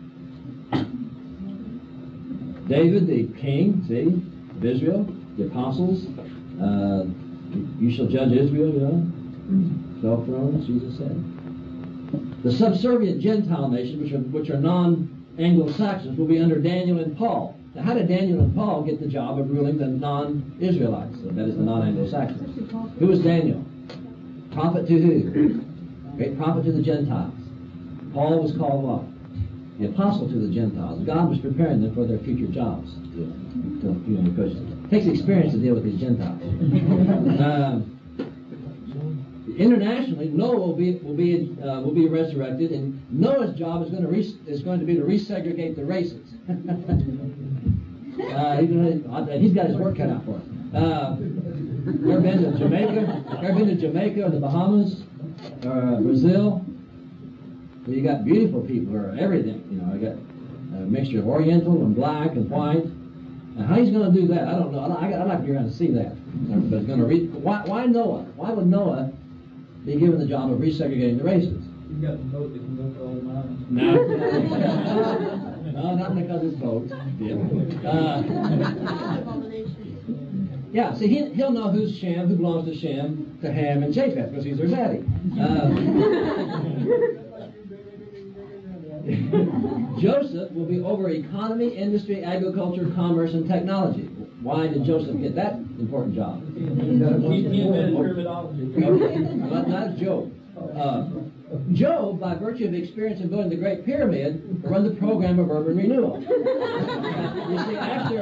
David, the king, see, of Israel, the apostles. Uh, you shall judge Israel, you know. twelve thrones, Jesus said. The subservient Gentile nations, which are, which are non-Anglo-Saxons, will be under Daniel and Paul. Now, how did Daniel and Paul get the job of ruling the non-Israelites? So that is the non-Anglo-Saxons. Who was Daniel? Prophet to who? Great prophet to the Gentiles. Paul was called what? The apostle to the Gentiles. God was preparing them for their future jobs. To, to, you know, because it takes experience to deal with these Gentiles. um, internationally, Noah will be will be uh, will be resurrected, and Noah's job is going to re- is going to be to resegregate the races. uh, he's, gonna, he's got his work cut out for him. Uh, ever been to Jamaica? Ever been to Jamaica or the Bahamas or uh, Brazil? Well, you got beautiful people or everything. You know, I got a mixture of Oriental and black and white. Now, how he's going to do that, I don't know. I, I'd like to be around to see that. But it's going to read. Why, why Noah? Why would Noah be given the job of resegregating the races? You've got the boat that can go for all the miles. No. No, not because it's boats. Yeah. Uh, yeah, see, he, he'll know who's Shem, who belongs to Shem, to Ham, and Japheth, because he's their daddy. Uh, Joseph will be over economy, industry, agriculture, commerce, and technology. Why did Joseph get that important job? He invented terminology. Well, that's Job. Uh, Job, by virtue of experience in building the Great Pyramid, run the program of urban renewal. You see, after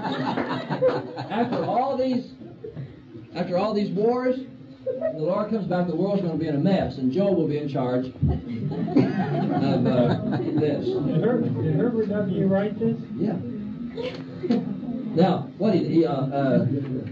after all these after all these wars, the Lord comes back, the world's going to be in a mess, and Job will be in charge of uh, this. Did Herbert, did Herbert W. write this? Yeah. Now, what he, he uh, uh,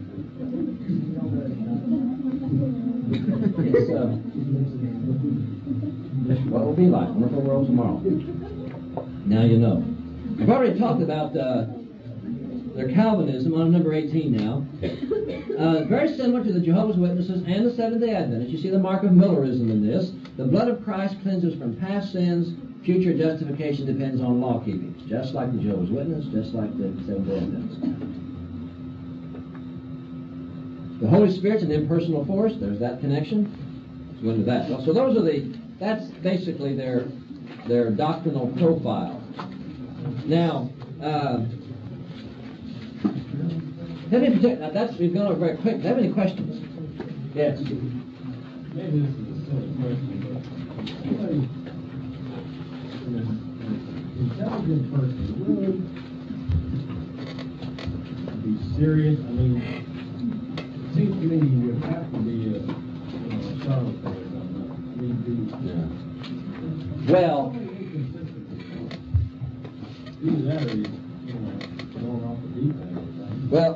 it's, uh, what it will be like, wonderful world tomorrow. Now you know. I've already talked about uh, their Calvinism on number eighteen now. Uh, very similar to the Jehovah's Witnesses and the Seventh-day Adventists. You see the mark of Millerism in this. The blood of Christ cleanses from past sins. Future justification depends on law keeping. Just like the Jehovah's Witness, just like the Seventh-day Adventists. The Holy Spirit's an impersonal force. There's that connection. Let's go into that. Well, so those are the, that's basically their their doctrinal profile. Now, uh, have any particular, that's, we've gone over very quick. Do you have any questions? Yes. Maybe this is a silly question, but somebody, an intelligent person, really be serious? I mean, it seems to me you would have to be a, you know, a charlatan or something. I mean, be, Yeah. Well, either that or he's, you know, going off the deep end or something. well,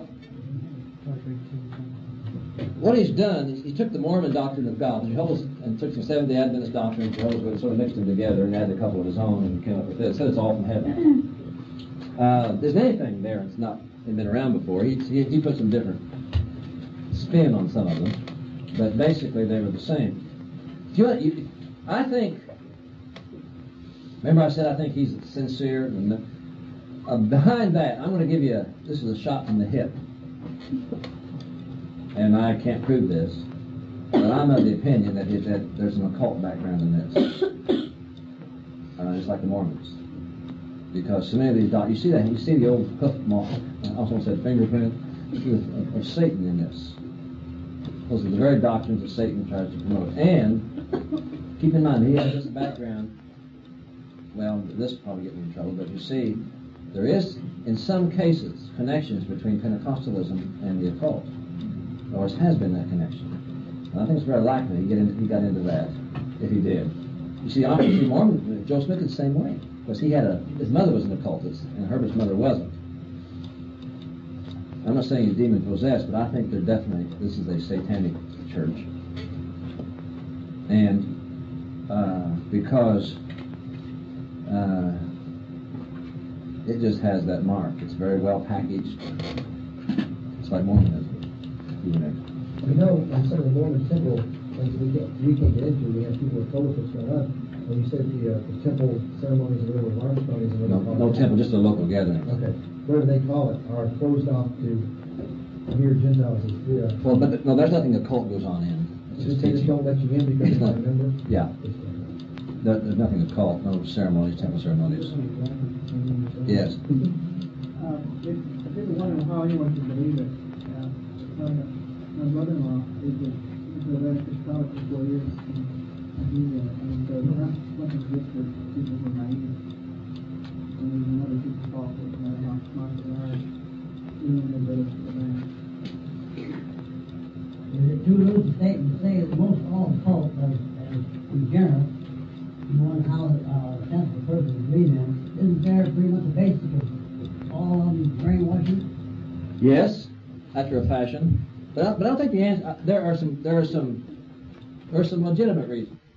what he's done is he took the Mormon doctrine of God, Jehovah's, and took some Seventh-day Adventist doctrine, Jehovah's Witness, sort of mixed them together and added a couple of his own and came up with this. Said it's all from heaven. Uh, there's anything there that's not been around before. He, he he put some different spin on some of them, but basically they were the same. If you, want, you, I think. Remember, I said I think he's sincere. And the, uh, behind that, I'm going to give you a. This is a shot from the hip. And I can't prove this, but I'm of the opinion that, it, that there's an occult background in this. Uh, just like the Mormons. Because so many of these doctors, you see that, you see the old hoof mark, I also said fingerprint, of, of Satan in this. Those are the very doctrines that Satan tries to promote. And, keep in mind, he has this background, well, this will probably get me in trouble, but you see, there is, in some cases, connections between Pentecostalism and the occult. Or it has been that connection. And I think it's very likely he, get in, he got into that, if he did. You see, obviously, Mormon, Joe Smith is the same way. Because he had a, his mother was an occultist, and Herbert's mother wasn't. I'm not saying he's demon possessed, but I think they're definitely, this is a satanic church. And uh, because uh, it just has that mark. It's very well packaged. It's like Mormonism. We know in some of the Mormon temple, things we can't, we can't get into, we have people who told us what's going on. When you said the, uh, the temple ceremonies and whatever, alarm ceremonies and No, whatever. no temple, just a local gathering. Okay, whatever they call it, are closed off to mere Gentiles. Yeah. Well, but no, there's nothing occult goes on in. It's Just just they just teaching. don't let you in because you're not a member? Yeah. There, there's nothing occult, no ceremonies, temple ceremonies. Yes. Uh, if, I did wonder how anyone could believe it. Uh, my, my brother-in-law is a, is a registered scholar for four years. And, and he, uh, and so that wasn't good for people who are naive. And there's another group of politics and that's not smart and hard. Even when they're better for the man. too loose a statement to say that most all cults, as, as in general, you wonder how uh, sensible person is reading them, isn't there pretty much a basic of all of them brainwashing? Yes, after a fashion. But I, but I don't think the answer. Uh, there are some there are some there are some legitimate reasons.